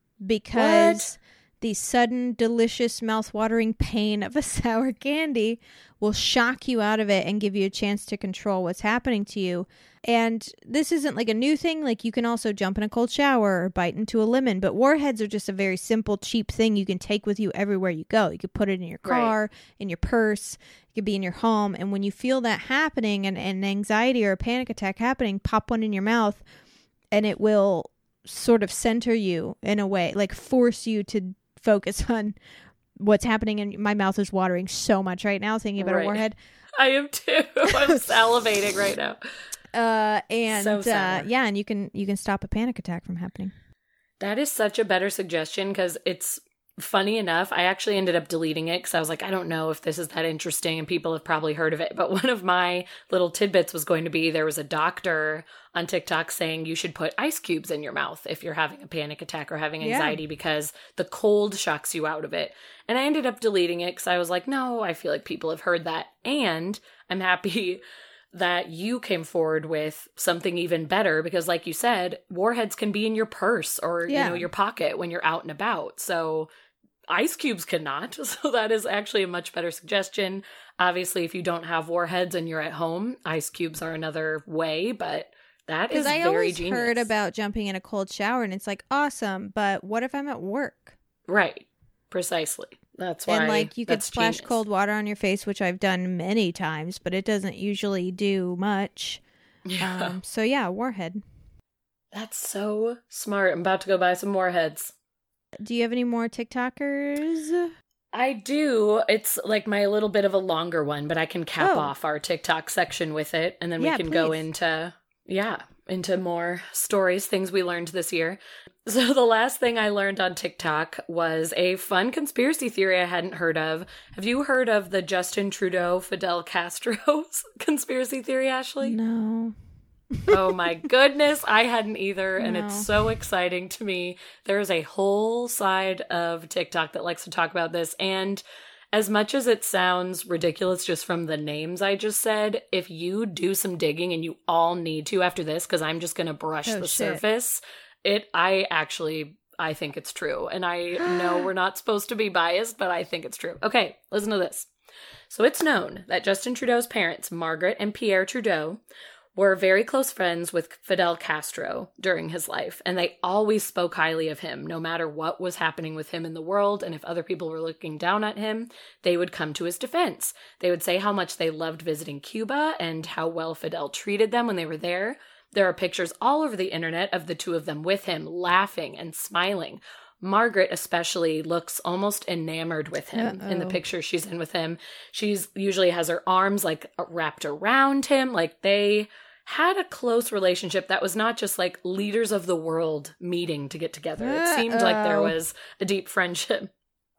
S4: because the sudden, delicious, mouth-watering pain of a sour candy will shock you out of it and give you a chance to control what's happening to you. And this isn't like a new thing. Like you can also jump in a cold shower or bite into a lemon. But warheads are just a very simple, cheap thing you can take with you everywhere you go. You could put it in your car, in your purse. It could be in your home. And when you feel that happening and, and anxiety or a panic attack happening, pop one in your mouth and it will sort of center you in a way, like force you to focus on what's happening. And my mouth is watering so much right now thinking about
S5: Right.
S4: a warhead.
S5: I am too. I'm salivating right now.
S4: Uh, and
S5: So
S4: uh,
S5: sour.
S4: yeah, and you can you can stop a panic attack from happening.
S5: That is such a better suggestion because it's funny enough. I actually ended up deleting it because I was like, I don't know if this is that interesting and people have probably heard of it. But one of my little tidbits was going to be there was a doctor on TikTok saying you should put ice cubes in your mouth if you're having a panic attack or having
S4: Yeah.
S5: anxiety because the cold shocks you out of it. And I ended up deleting it because I was like, no, I feel like people have heard that. And I'm happy that you came forward with something even better because like you said, warheads can be in your purse or,
S4: Yeah.
S5: you know, your pocket when you're out and about. So ice cubes cannot. So that is actually a much better suggestion. Obviously, if you don't have warheads and you're at home, ice cubes are another way, but that is
S4: Because I
S5: very
S4: always
S5: genius.
S4: heard about jumping in a cold shower and it's like awesome, but what if I'm at work?
S5: Right. Precisely. That's why.
S4: And like you could
S5: that's
S4: splash
S5: genius.
S4: cold water on your face, which I've done many times, but it doesn't usually do much.
S5: Yeah.
S4: Um, so yeah, warhead.
S5: That's so smart. I'm about to go buy some warheads.
S4: Do you have any more TikTokers?
S5: I do. It's like my little bit of a longer one, but I can cap
S4: Oh.
S5: off our TikTok section with it, and then
S4: Yeah,
S5: we can go
S4: please.
S5: into, yeah, into more stories, things we learned this year. So the last thing I learned on TikTok was a fun conspiracy theory I hadn't heard of. Have you heard of the Justin Trudeau, Fidel Castro conspiracy theory, Ashley?
S4: No.
S5: Oh my goodness, I hadn't either, and
S4: No.
S5: it's so exciting to me. There is a whole side of TikTok that likes to talk about this, and as much as it sounds ridiculous just from the names I just said, if you do some digging, and you all need to after this, because I'm just going to brush
S4: Oh,
S5: the
S4: shit.
S5: surface, it, I actually, I think it's true. And I know we're not supposed to be biased, but I think it's true. Okay, listen to this. So it's known that Justin Trudeau's parents, Margaret and Pierre Trudeau, were very close friends with Fidel Castro during his life, and they always spoke highly of him, no matter what was happening with him in the world, and if other people were looking down at him, they would come to his defense. They would say how much they loved visiting Cuba and how well Fidel treated them when they were there. There are pictures all over the internet of the two of them with him, laughing and smiling. Margaret especially looks almost enamored with him
S4: Uh-oh.
S5: in the picture she's in with him. She's usually has her arms like wrapped around him. Like they had a close relationship that was not just like leaders of the world meeting to get together. It seemed like there
S4: Uh-oh.
S5: was a deep friendship.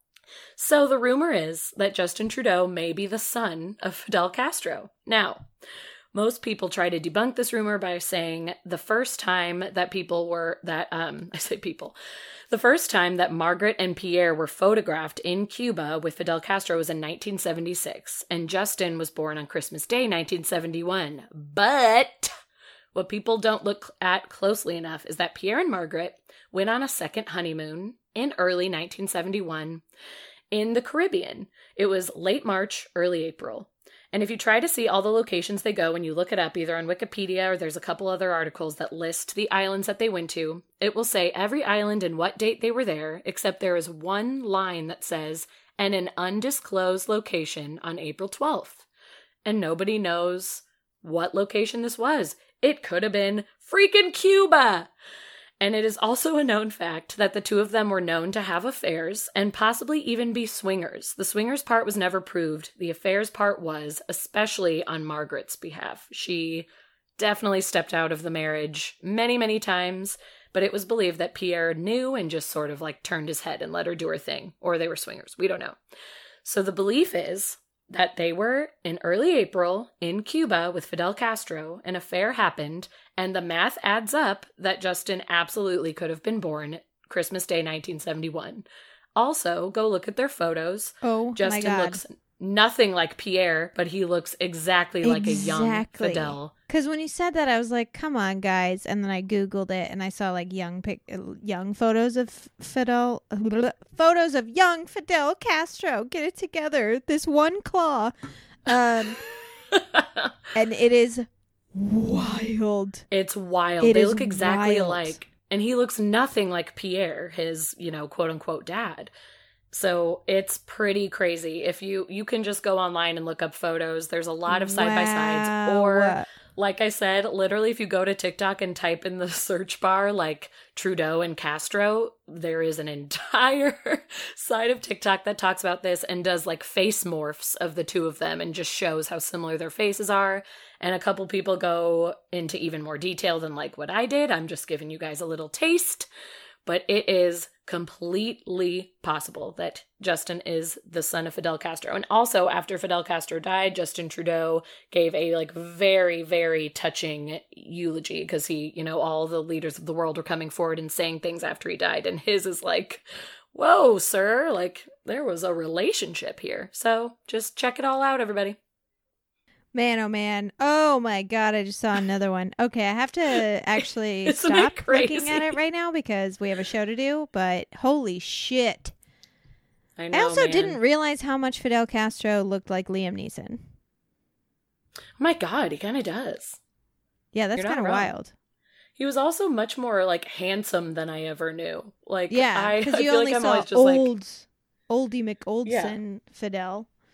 S5: So the rumor is that Justin Trudeau may be the son of Fidel Castro. Now, most people try to debunk this rumor by saying the first time that people were, that, um, I say people, the first time that Margaret and Pierre were photographed in Cuba with Fidel Castro was in nineteen seventy-six, and Justin was born on Christmas Day, nineteen seventy-one. But what people don't look at closely enough is that Pierre and Margaret went on a second honeymoon in early nineteen seventy-one in the Caribbean. It was late March, early April. And if you try to see all the locations they go and you look it up either on Wikipedia or there's a couple other articles that list the islands that they went to, it will say every island and what date they were there, except there is one line that says, and an undisclosed location on April twelfth. And nobody knows what location this was. It could have been freaking Cuba! And it is also a known fact that the two of them were known to have affairs and possibly even be swingers. The swingers part was never proved. The affairs part was, especially on Margaret's behalf. She definitely stepped out of the marriage many, many times, but it was believed that Pierre knew and just sort of like turned his head and let her do her thing. Or they were swingers. We don't know. So the belief is that they were in early April in Cuba with Fidel Castro. An affair happened, and the math adds up that Justin absolutely could have been born Christmas Day, nineteen seventy-one. Also, go look at their photos.
S4: Oh,
S5: Justin
S4: my God.
S5: looks nothing like Pierre, but he looks exactly like a young
S4: Exactly.
S5: Fidel.
S4: Because when you said that, I was like, "Come on, guys!" And then I googled it, and I saw like young pic, young photos of Fidel, photos of young Fidel Castro. Get it together, this one claw, um, and it is wild.
S5: It's wild.
S4: It
S5: they
S4: is
S5: look exactly
S4: wild.
S5: alike. And he looks nothing like Pierre, his, you know, quote unquote dad. So it's pretty crazy. If you you can just go online and look up photos, there's a lot of side by sides.
S4: Wow.
S5: Or like I said, literally if you go to TikTok and type in the search bar like Trudeau and Castro, there is an entire side of TikTok that talks about this and does like face morphs of the two of them and just shows how similar their faces are. And a couple people go into even more detail than like what I did. I'm just giving you guys a little taste. But it is completely possible that Justin is the son of Fidel Castro. And also, after Fidel Castro died, Justin Trudeau gave a like very, very touching eulogy because he, you know, all the leaders of the world were coming forward and saying things after he died. And his is like, whoa, sir, like there was a relationship here. So just check it all out, everybody.
S4: Man, oh man. Oh my God, I just saw another one. Okay, I have to actually
S5: Isn't it
S4: stop
S5: crazy?
S4: looking at it right now because we have a show to do, but holy shit.
S5: I know,
S4: I also
S5: man.
S4: didn't realize how much Fidel Castro looked like Liam Neeson.
S5: Oh my God, he kind of does.
S4: Yeah, that's
S5: You're not
S4: kind of
S5: wrong.
S4: wild.
S5: He was also much more like handsome than I ever knew. Like,
S4: Yeah,
S5: I, I
S4: because you
S5: feel
S4: only
S5: like I'm
S4: saw
S5: always just like,
S4: old, oldie McOldson Fidel.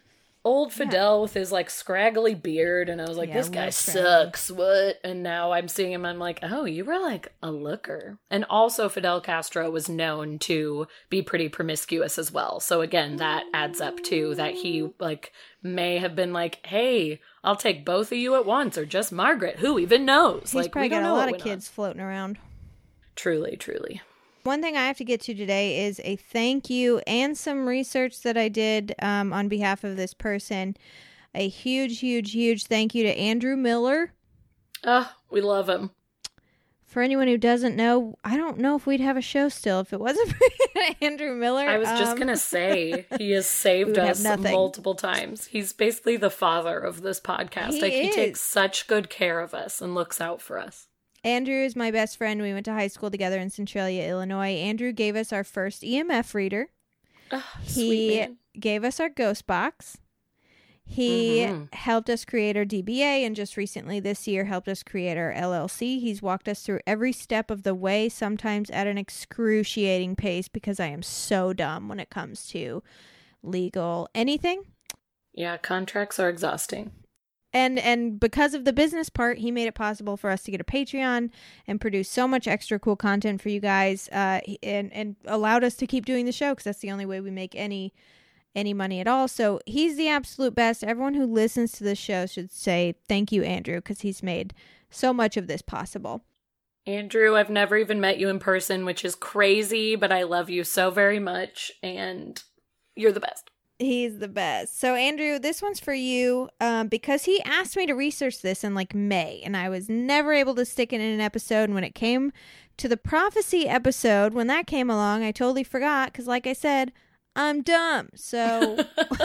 S5: old Fidel yeah. with his like scraggly beard, and I was like, yeah, this guy sucks, what? And now I'm seeing him, I'm like, oh, you were like a looker. And also Fidel Castro was known to be pretty promiscuous as well. So again, that adds up too, that he like may have been like, hey, I'll take both of you at once, or just Margaret, who even knows?
S4: He's
S5: like,
S4: probably
S5: we don't
S4: got a
S5: know
S4: lot
S5: of
S4: kids on. floating around.
S5: Truly, truly.
S4: One thing I have to get to today is a thank you and some research that I did um, on behalf of this person. A huge, huge, huge thank you to Andrew Miller.
S5: Oh, we love him.
S4: For anyone who doesn't know, I don't know if we'd have a show still if it wasn't for Andrew Miller.
S5: I was just um, going to say, he has saved us
S4: nothing.
S5: multiple times. He's basically the father of this podcast.
S4: He
S5: like,
S4: is.
S5: He takes such good care of us and looks out for us.
S4: Andrew is my best friend. We went to high school together in Centralia, Illinois. Andrew gave us our first E M F reader.
S5: Oh,
S4: he
S5: man.
S4: gave us our ghost box. He mm-hmm. helped us create our D B A, and just recently this year helped us create our L L C. He's walked us through every step of the way, sometimes at an excruciating pace, because I am so dumb when it comes to legal anything.
S5: Yeah, contracts are exhausting.
S4: And and because of the business part, he made it possible for us to get a Patreon and produce so much extra cool content for you guys, uh, and, and allowed us to keep doing the show, because that's the only way we make any any money at all. So he's the absolute best. Everyone who listens to this show should say thank you, Andrew, because he's made so much of this possible.
S5: Andrew, I've never even met you in person, which is crazy, but I love you so very much, and you're the best.
S4: He's the best. So, Andrew, this one's for you um, because he asked me to research this in like May, and I was never able to stick it in an episode. And when it came to the prophecy episode, when that came along, I totally forgot because, like I said, I'm dumb. So,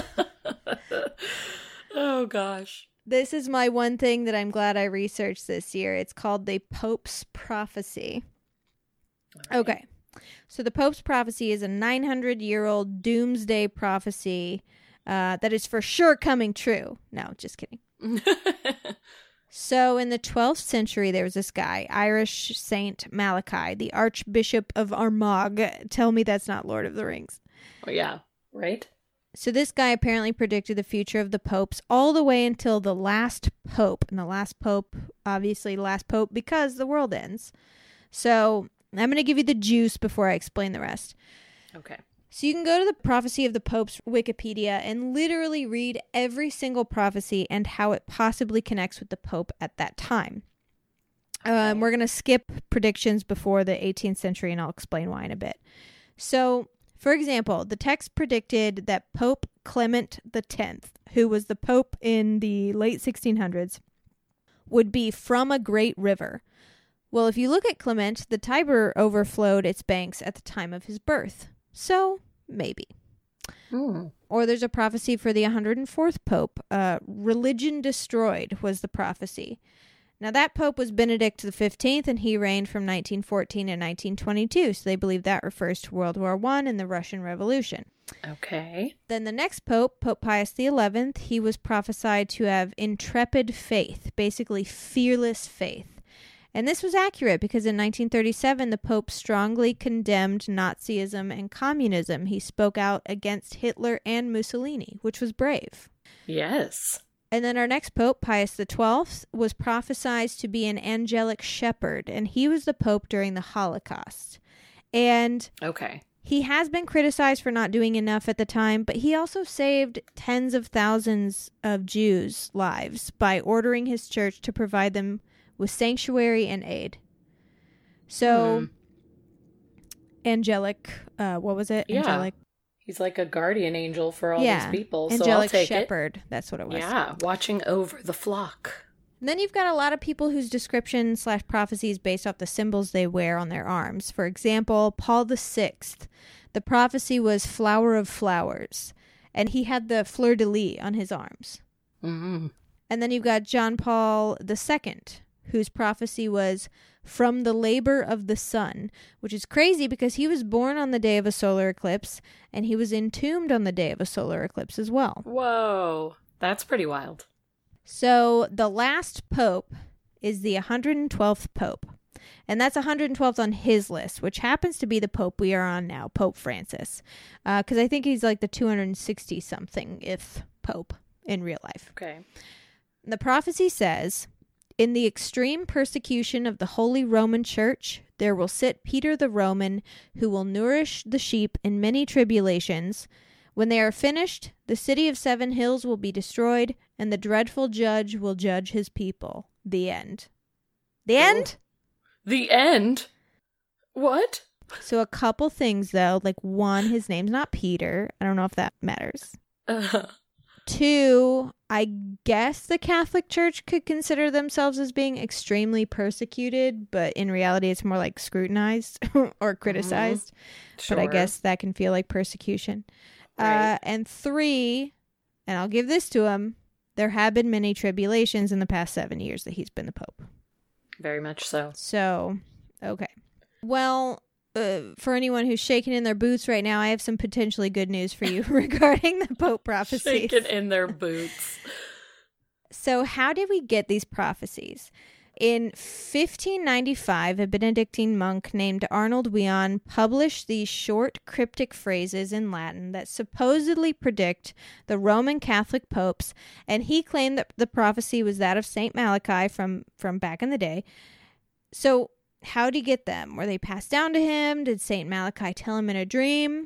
S5: oh gosh.
S4: This is my one thing that I'm glad I researched this year. It's called the Pope's Prophecy. Right. Okay. So the Pope's Prophecy is a nine hundred year old doomsday prophecy uh, that is for sure coming true. No, just kidding. So in the twelfth century, there was this guy, Irish Saint Malachi, the Archbishop of Armagh. Tell me that's not Lord of the Rings.
S5: Oh, yeah, right?
S4: So this guy apparently predicted the future of the popes all the way until the last pope. And the last pope, obviously the last pope, because the world ends. So I'm going to give you the juice before I explain the rest.
S5: Okay.
S4: So you can go to the Prophecy of the Popes Wikipedia and literally read every single prophecy and how it possibly connects with the Pope at that time. Okay. Um, we're going to skip predictions before the eighteenth century, and I'll explain why in a bit. So, for example, the text predicted that Pope Clement the tenth, who was the Pope in the late sixteen hundreds, would be from a great river. Well, if you look at Clement, the Tiber overflowed its banks at the time of his birth. So, maybe.
S5: Mm.
S4: Or there's a prophecy for the one hundred fourth Pope. Uh, religion destroyed was the prophecy. Now, that Pope was Benedict the fifteenth, and he reigned from nineteen fourteen to nineteen twenty-two. So they believe that refers to World War One and the Russian Revolution.
S5: Okay.
S4: Then the next Pope, Pope Pius the eleventh, he was prophesied to have intrepid faith, basically fearless faith. And this was accurate because in nineteen thirty-seven, the Pope strongly condemned Nazism and communism. He spoke out against Hitler and Mussolini, which was brave.
S5: Yes.
S4: And then our next Pope, Pius the twelfth, was prophesied to be an angelic shepherd, and he was the Pope during the Holocaust. And
S5: okay.
S4: He has been criticized for not doing enough at the time, but he also saved tens of thousands of Jews' lives by ordering his church to provide them with sanctuary and aid. So, mm. angelic, uh, what was it?
S5: Yeah.
S4: Angelic.
S5: He's like a guardian angel for all
S4: yeah.
S5: these people.
S4: Angelic
S5: so I'll take
S4: shepherd.
S5: It.
S4: That's what it was.
S5: Yeah, watching over the flock.
S4: And then you've got a lot of people whose description slash prophecies based off the symbols they wear on their arms. For example, Paul the sixth. The prophecy was flower of flowers, and he had the fleur-de-lis on his arms.
S5: Mm-hmm.
S4: And then you've got John Paul the second, whose prophecy was from the labor of the sun, which is crazy because he was born on the day of a solar eclipse, and he was entombed on the day of a solar eclipse as well.
S5: Whoa, that's pretty wild.
S4: So the last pope is the one hundred twelfth pope, and that's one hundred twelfth on his list, which happens to be the pope we are on now, Pope Francis, because uh, I think he's like the two hundred sixty-something-th pope. in real life.
S5: Okay.
S4: The prophecy says, "In the extreme persecution of the Holy Roman Church, there will sit Peter the Roman, who will nourish the sheep in many tribulations. When they are finished, the city of seven hills will be destroyed, and the dreadful judge will judge his people." The end. The end?
S5: The end? What?
S4: So a couple things, though. Like, one, his name's not Peter. I don't know if that matters.
S5: Uh,
S4: Two, I guess the Catholic Church could consider themselves as being extremely persecuted, but in reality it's more like scrutinized or criticized.
S5: sure.
S4: But I guess that can feel like persecution.
S5: Right.
S4: Uh, and three, and I'll give this to him, there have been many tribulations in the past seven years that he's been the Pope.
S5: Very much so.
S4: So, okay. Well, uh, for anyone who's shaking in their boots right now, I have some potentially good news for you regarding the Pope prophecies.
S5: Shaking in their boots.
S4: So how did we get these prophecies? In fifteen ninety-five, a Benedictine monk named Arnold Wion published these short cryptic phrases in Latin that supposedly predict the Roman Catholic popes, and he claimed that the prophecy was that of Saint Malachi from, from back in the day. So how did he get them? Were they passed down to him? Did Saint Malachi tell him in a dream?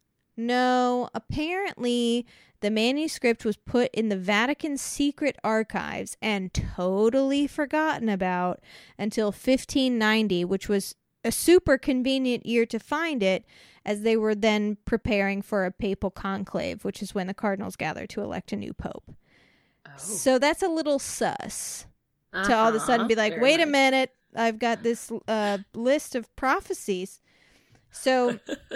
S4: No, apparently the manuscript was put in the Vatican's secret archives and totally forgotten about until fifteen ninety, which was a super convenient year to find it, as they were then preparing for a papal conclave, which is when the cardinals gather to elect a new pope.
S5: Oh.
S4: So that's a little sus
S5: Uh-huh.
S4: to all of a sudden be like,
S5: Very
S4: wait a
S5: nice.
S4: minute, I've got this uh, list of prophecies. So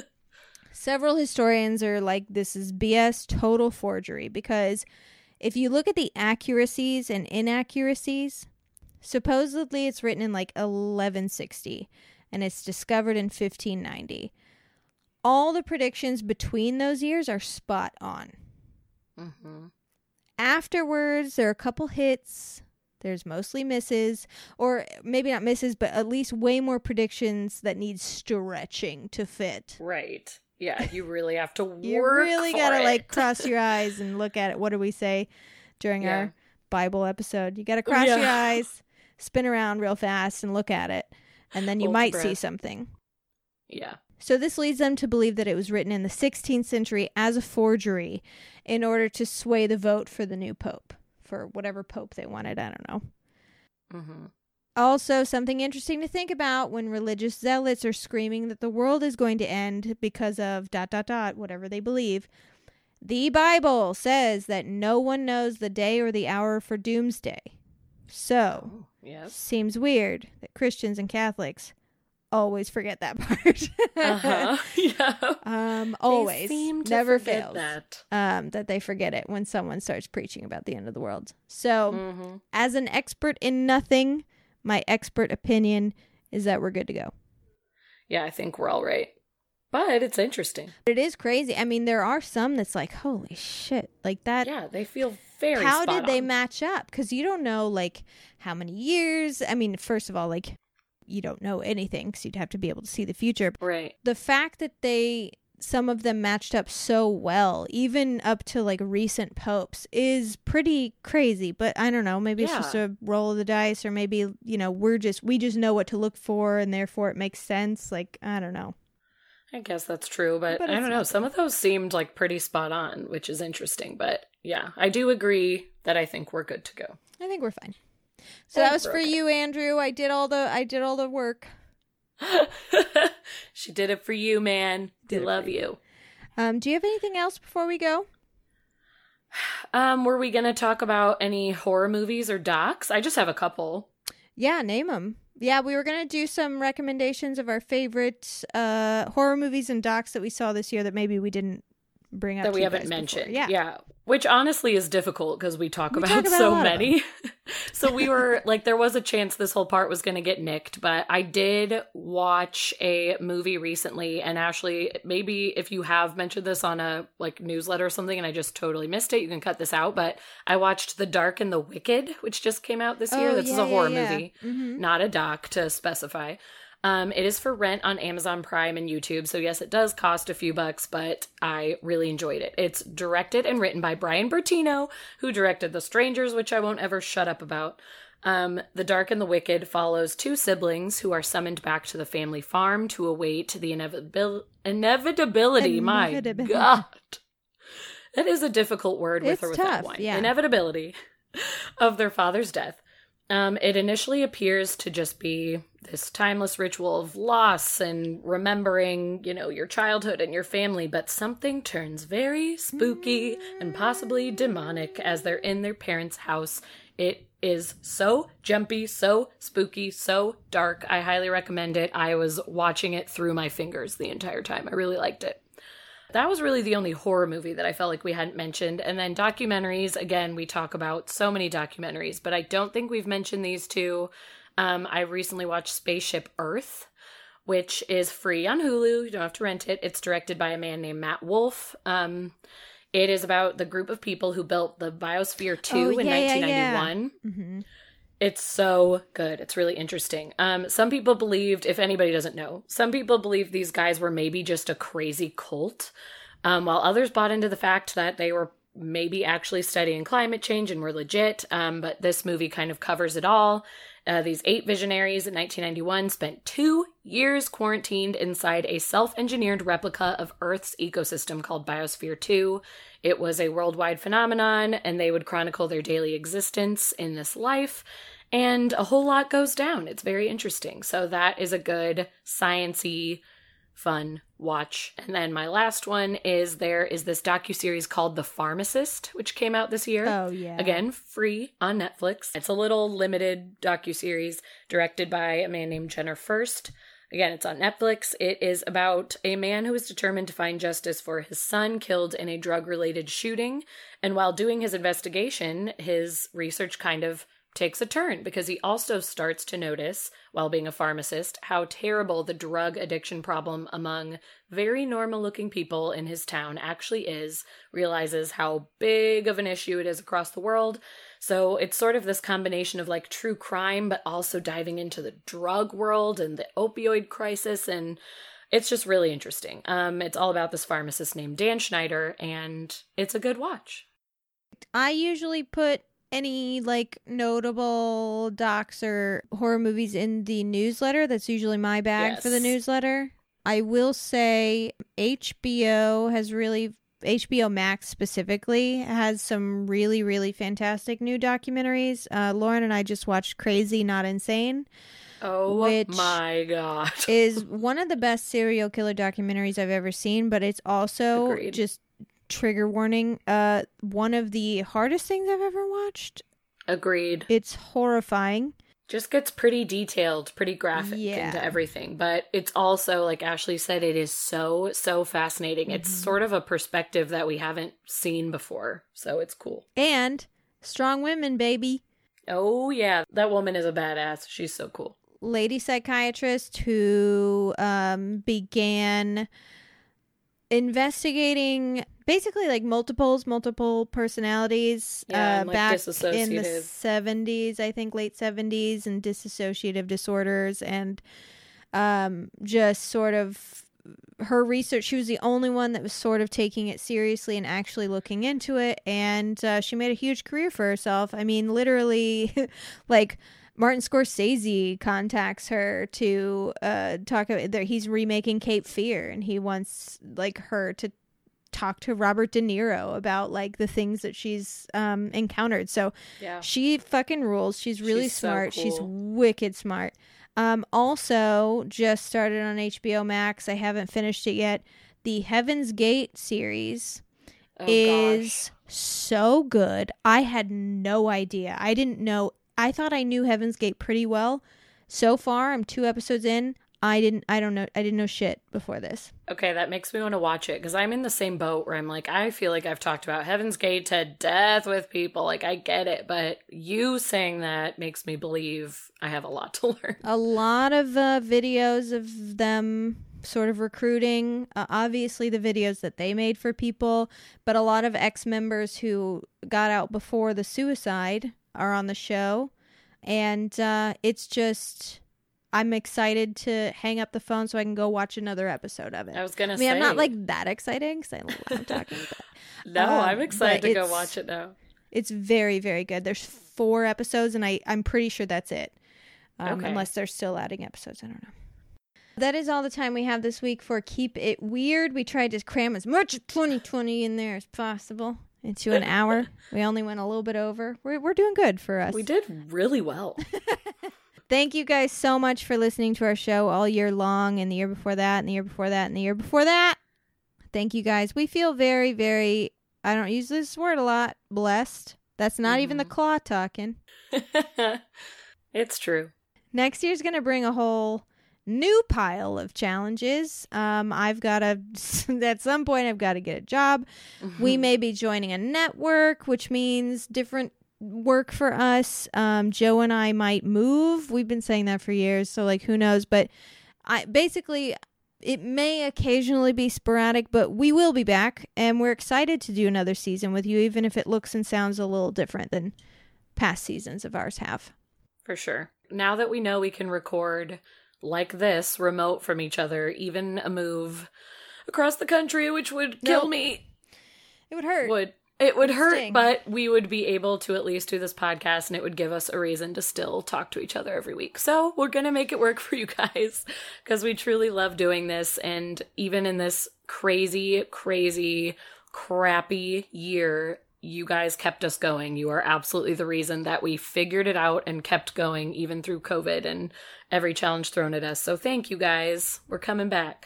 S4: several historians are like, this is B S, total forgery, because if you look at the accuracies and inaccuracies, supposedly it's written in like eleven sixty and it's discovered in fifteen ninety. All the predictions between those years are spot on.
S5: Mm-hmm.
S4: Afterwards, there are a couple hits. There's mostly misses, or maybe not misses, but at least way more predictions that need stretching to fit.
S5: Right. Yeah, you really have to work
S4: You really
S5: for
S4: gotta
S5: it.
S4: like cross your eyes and look at it. What do we say during
S5: Yeah.
S4: our Bible episode? You gotta cross
S5: Yeah.
S4: your eyes, spin around real fast, and look at it, and then you
S5: Hold your
S4: might see
S5: breath.
S4: something.
S5: Yeah.
S4: So this leads them to believe that it was written in the sixteenth century as a forgery in order to sway the vote for the new pope, for whatever pope they wanted. I don't know.
S5: Mm-hmm.
S4: Also, something interesting to think about when religious zealots are screaming that the world is going to end because of dot, dot, dot, whatever they believe. The Bible says that no one knows the day or the hour for doomsday. So,
S5: Oh, yes.
S4: seems weird that Christians and Catholics always forget that part.
S5: Uh-huh. Yeah.
S4: um, always.
S5: They seem to
S4: Never
S5: forget
S4: fails.
S5: that.
S4: Um, that they forget it when someone starts preaching about the end of the world. So,
S5: Mm-hmm.
S4: as an expert in nothing, my expert opinion is that we're good to go.
S5: Yeah, I think we're all right. But it's interesting.
S4: It is crazy. I mean, there are some that's like, holy shit, like that.
S5: Yeah, they feel very
S4: How
S5: spot
S4: did they
S5: on.
S4: match up? Because you don't know, like, how many years. I mean, first of all, like, you don't know anything because you'd have to be able to see the future.
S5: Right.
S4: The fact that they, some of them matched up so well, even up to like recent popes, is pretty crazy. But I don't know, maybe it's
S5: Yeah.
S4: just a roll of the dice, or maybe, you know, we're just, we just know what to look for and therefore it makes sense. Like, I don't know.
S5: I guess that's true, but,
S4: But
S5: I
S4: it's
S5: don't know.
S4: not.
S5: Some of those seemed like pretty spot on, which is interesting. But yeah, I do agree that I think we're good to go.
S4: I think we're fine. So
S5: I
S4: that
S5: think
S4: was
S5: we're
S4: for
S5: okay.
S4: you, Andrew. I did all the, I did all the work.
S5: She did it for you, man.
S4: Did
S5: We
S4: it
S5: love
S4: for
S5: you.
S4: Um, do you have anything else before we go?
S5: Um, were we going to talk about any horror movies or docs? I just have a couple.
S4: Yeah, name them. Yeah, we were going to do some recommendations of our favorite uh, horror movies and docs that we saw this year that maybe we didn't bring up
S5: That
S4: to
S5: we
S4: you
S5: haven't
S4: guys
S5: mentioned.
S4: before. Yeah.
S5: Which honestly is difficult because we talk
S4: We
S5: about,
S4: talk about a
S5: so
S4: lot of
S5: many. So we were like, there was a chance this whole part was going to get nicked, but I did watch a movie recently. And Ashley, maybe if you have mentioned this on a like newsletter or something and I just totally missed it, you can cut this out. But I watched The Dark and the Wicked, which just came out this year.
S4: Oh,
S5: This is
S4: yeah,
S5: a horror
S4: yeah, yeah.
S5: movie,
S4: Mhm.
S5: not a doc to specify. Um, it is for rent on Amazon Prime and YouTube. So yes, it does cost a few bucks, but I really enjoyed it. It's directed and written by Brian Bertino, who directed The Strangers, which I won't ever shut up about. Um, The Dark and the Wicked follows two siblings who are summoned back to the family farm to await the inevitabil- inevitability. My
S4: Inevitability.
S5: God. That is a difficult word with
S4: It's
S5: or without
S4: tough,
S5: one.
S4: yeah.
S5: Inevitability of their father's death. Um, it initially appears to just be this timeless ritual of loss and remembering, you know, your childhood and your family, but something turns very spooky and possibly demonic as they're in their parents' house. It is so jumpy, so spooky, so dark. I highly recommend it. I was watching it through my fingers the entire time. I really liked it. That was really the only horror movie that I felt like we hadn't mentioned. And then documentaries, again, we talk about so many documentaries, but I don't think we've mentioned these two. Um, I recently watched Spaceship Earth, which is free on Hulu. You don't have to rent it. It's directed by a man named Matt Wolf. Um, it is about the group of people who built the Biosphere two
S4: Oh,
S5: in
S4: yeah, yeah,
S5: nineteen
S4: yeah.
S5: ninety-one.
S4: Mm-hmm.
S5: It's so good. It's really interesting. Um, some people believed, if anybody doesn't know, some people believed these guys were maybe just a crazy cult, um, while others bought into the fact that they were maybe actually studying climate change and were legit. Um, but this movie kind of covers it all. Uh, these eight visionaries in nineteen ninety-one spent two years quarantined inside a self-engineered replica of Earth's ecosystem called Biosphere two. It was a worldwide phenomenon, and they would chronicle their daily existence in this life, and a whole lot goes down. It's very interesting. So that is a good science-y, fun watch. And then my last one is there is this docuseries called The Pharmacist, which came out this year.
S4: Oh, yeah.
S5: Again, free on Netflix. It's a little limited docuseries directed by a man named Jenner First. Again, it's on Netflix. It is about a man who is determined to find justice for his son killed in a drug-related shooting. And while doing his investigation, his research kind of takes a turn because he also starts to notice, while being a pharmacist, how terrible the drug addiction problem among very normal-looking people in his town actually is, realizes how big of an issue it is across the world. So it's sort of this combination of like true crime, but also diving into the drug world and the opioid crisis, and it's just really interesting. Um, it's all about this pharmacist named Dan Schneider, and it's a good watch.
S4: I usually put any like notable docs or horror movies in the newsletter. That's usually my bag
S5: Yes.
S4: for the newsletter. I will say H B O has really, H B O Max specifically has some really, really fantastic new documentaries. Uh, Lauren and I just watched Crazy Not Insane,
S5: Oh
S4: Which
S5: my god.
S4: is one of the best serial killer documentaries I've ever seen, but it's also
S5: Agreed.
S4: just trigger warning, uh one of the hardest things I've ever watched.
S5: Agreed.
S4: It's horrifying.
S5: Just gets pretty detailed, pretty graphic
S4: Yeah.
S5: into everything. But it's also, like Ashley said, it is so, so fascinating. It's
S4: Mm-hmm.
S5: sort of a perspective that we haven't seen before. So it's cool.
S4: And strong women, baby.
S5: Oh, yeah. That woman is a badass. She's so cool.
S4: Lady psychiatrist who um began investigating basically like multiples, multiple personalities
S5: Yeah,
S4: uh,
S5: and, like,
S4: back in the
S5: dissociative.
S4: seventies, I think late seventies, and dissociative disorders, and um, just sort of her research. She was the only one that was sort of taking it seriously and actually looking into it, and uh, she made a huge career for herself. I mean, literally, like Martin Scorsese contacts her to uh, talk about that he's remaking Cape Fear, and he wants like her to talk to Robert De Niro about like the things that she's um, encountered. So
S5: Yeah.
S4: she fucking rules. She's really
S5: She's so
S4: smart. She's
S5: cool.
S4: wicked smart. Um, also, just started on H B O Max. I haven't finished it yet. The Heaven's Gate series
S5: Oh,
S4: is
S5: gosh.
S4: so good. I had no idea. I didn't know. I thought I knew Heaven's Gate pretty well. So far, I'm two episodes in. I didn't. I don't know. I didn't know shit before this.
S5: Okay, that makes me want to watch it because I'm in the same boat where I'm like, I feel like I've talked about Heaven's Gate to death with people. Like, I get it, but you saying that makes me believe I have a lot to learn.
S4: A lot of uh, videos of them sort of recruiting. Uh, obviously, the videos that they made for people, but a lot of ex-members who got out before the suicide are on the show, and uh, it's just I'm excited to hang up the phone so I can go watch another episode of it.
S5: I was gonna
S4: I mean,
S5: say,
S4: I'm not like that excited because I love talking. But,
S5: no,
S4: um,
S5: I'm excited
S4: but
S5: to go
S4: it's-
S5: watch it now.
S4: It's very, very good. There's four episodes, and I, I'm pretty sure that's it. Um,
S5: Okay.
S4: Unless they're still adding episodes. I don't know. That is all the time we have this week for Keep It Weird. We tried to cram as much of twenty twenty in there as possible into an hour. We only went a little bit over. We're, we're doing good for us.
S5: We did really well.
S4: Thank you guys so much for listening to our show all year long, and the year before that, and the year before that, and the year before that. Thank you guys. We feel very, very, I don't use this word a lot, blessed. That's not even the claw talking.
S5: It's true.
S4: Next year's going to bring a whole new pile of challenges. Um, I've got to, at some point, I've got to get a job. We may be joining a network, which means different work for us. Um, Joe and I might move. We've been saying that for years, so like who knows? But I basically, it may occasionally be sporadic, but we will be back, and we're excited to do another season with you, even if it looks and sounds a little different than past seasons of ours have.
S5: For sure. Now that we know we can record like this, remote from each other, even a move across the country, which would kill
S4: Nope.
S5: me,
S4: It would hurt.
S5: would it would hurt,
S4: Sting.
S5: but we would be able to at least do this podcast, and it would give us a reason to still talk to each other every week. So we're gonna make it work for you guys, because we truly love doing this, and even in this crazy, crazy, crappy year, you guys kept us going. You are absolutely the reason that we figured it out and kept going, even through COVID and every challenge thrown at us. So thank you guys. We're coming back.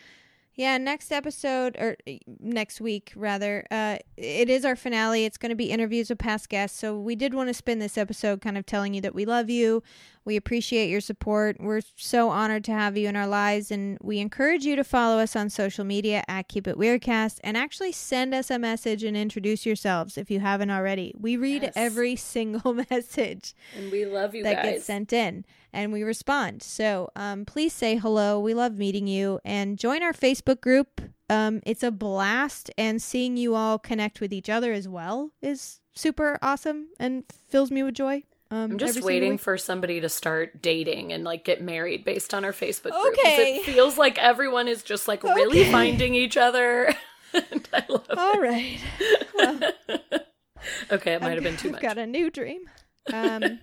S4: Yeah, next episode, or uh, next week, rather, uh, it is our finale. It's going to be interviews with past guests. So we did want to spend this episode kind of telling you that we love you. We appreciate your support. We're so honored to have you in our lives. And we encourage you to follow us on social media at Keep It Weirdcast, and actually send us a message and introduce yourselves if you haven't already. We read
S5: Yes.
S4: every single message
S5: And we love you
S4: that
S5: guys.
S4: gets sent in, and we respond. So um, please say hello. We love meeting you, and join our Facebook group. Um, it's a blast, and seeing you all connect with each other as well is super awesome and fills me with joy. Um,
S5: I'm just
S4: every single
S5: waiting
S4: week.
S5: for somebody to start dating and like get married based on our Facebook group. 'Cause
S4: Okay.
S5: It feels like everyone is just like really
S4: Okay.
S5: finding each other. And I love
S4: All right. Well,
S5: it. Okay, it might have been too
S4: I've
S5: much.
S4: got a new dream. Um,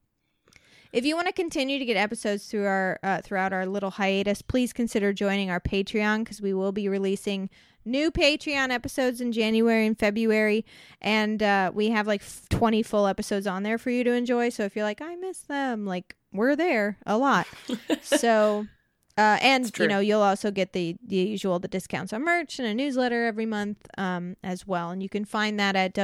S4: if you want to continue to get episodes through our uh, throughout our little hiatus, please consider joining our Patreon, because we will be releasing new Patreon episodes in January and February, and uh, we have like twenty full episodes on there for you to enjoy. So if you're like, I miss them, like, we're there a lot. So. Uh, and,
S5: true.
S4: you know, you'll also get the, the usual, the discounts on merch and a newsletter every month um, as well. And you can find that at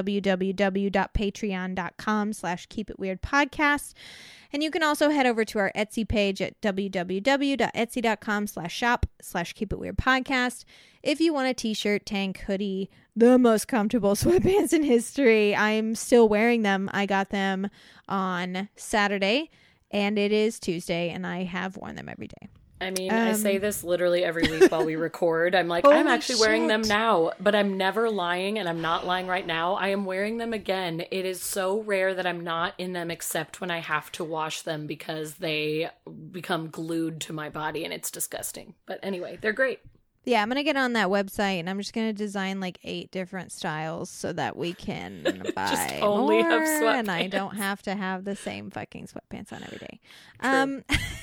S4: www.patreon.com slash keep it weird podcast. And you can also head over to our Etsy page at www.etsy.com slash shop slash keep it weird podcast. If you want a t-shirt, tank, hoodie, the most comfortable sweatpants in history, I'm still wearing them. I got them on Saturday, and it is Tuesday, and I have worn them every day.
S5: I mean, I
S4: Um,
S5: say this literally every week while we record. I'm like, I'm
S4: Holy
S5: actually wearing them
S4: shit.
S5: now, but I'm never lying, and I'm not lying right now. I am wearing them again. It is so rare that I'm not in them, except when I have to wash them because they become glued to my body, and it's disgusting. But anyway, they're great.
S4: Yeah, I'm going to get on that website, and I'm just going to design like eight different styles so that we can buy
S5: only
S4: more,
S5: have
S4: and I
S5: sweatpants.
S4: don't have to have the same fucking sweatpants on every day.
S5: True.
S4: Um,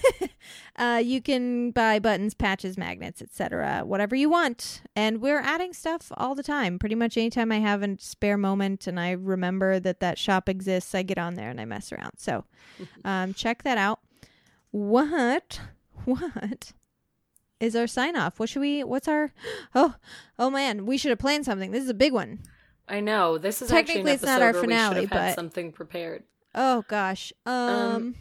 S4: uh, you can buy buttons, patches, magnets, et cetera, whatever you want. And we're adding stuff all the time. Pretty much anytime I have a spare moment and I remember that that shop exists, I get on there and I mess around. So um, check that out. What? What? Is our sign off? What should we, what's our, oh, oh man, we should have planned something. This is a big one.
S5: I know. This is
S4: Technically,
S5: actually an
S4: it's
S5: episode
S4: not our
S5: where
S4: finale,
S5: we should have had
S4: but-
S5: something prepared.
S4: Oh gosh. Um,
S5: Um,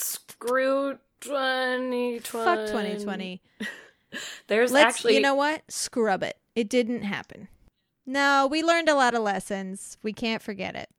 S5: Screw twenty twenty.
S4: fuck twenty twenty.
S5: There's
S4: Let's,
S5: actually,
S4: you know what? Scrub it. It didn't happen. No, we learned a lot of lessons. We can't forget it.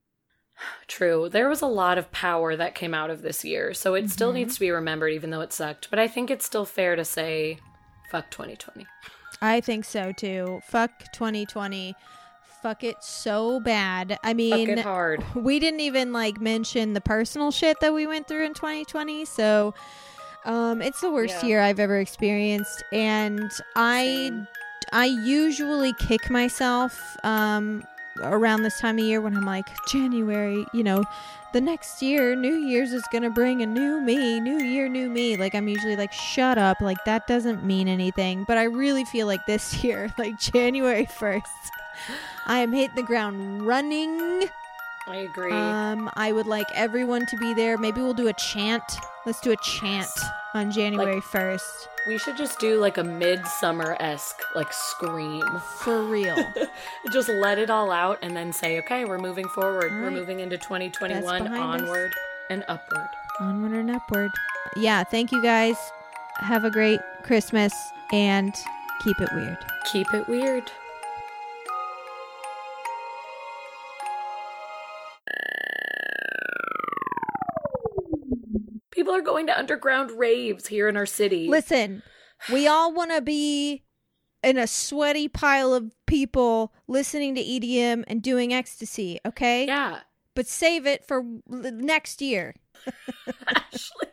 S5: True. There was a lot of power that came out of this year, so it still
S4: Mm-hmm.
S5: needs to be remembered, even though it sucked. But I think it's still fair to say, fuck twenty twenty.
S4: I think so too. Fuck twenty twenty. Fuck it so bad. I
S5: Fuck
S4: mean,
S5: it hard.
S4: we didn't even like mention the personal shit that we went through in twenty twenty. So Um, it's the worst
S5: Yeah.
S4: year I've ever experienced, and I,
S5: Same.
S4: I usually kick myself um, around this time of year when I'm like, January, you know, the next year, New Year's is gonna bring a new me, new year, new me. Like, I'm usually like, shut up, like that doesn't mean anything. But I really feel like this year, like January first, I am hitting the ground running.
S5: I agree.
S4: Um, I would like everyone to be there. Maybe we'll do a chant. Let's do a chant on January first.
S5: We should just do like a midsummer-esque like scream.
S4: For real.
S5: Just let it all out and then say, okay, we're moving forward.
S4: All
S5: We're
S4: right.
S5: moving into twenty twenty-one,
S4: That's behind us.
S5: onward and upward.
S4: Onward and upward. Yeah, thank you guys. Have a great Christmas and keep it weird.
S5: Keep it weird. People are going to underground raves here in our city.
S4: Listen, we all want to be in a sweaty pile of people listening to E D M and doing ecstasy, okay?
S5: Yeah.
S4: But save it for l- next year.
S5: Ashley.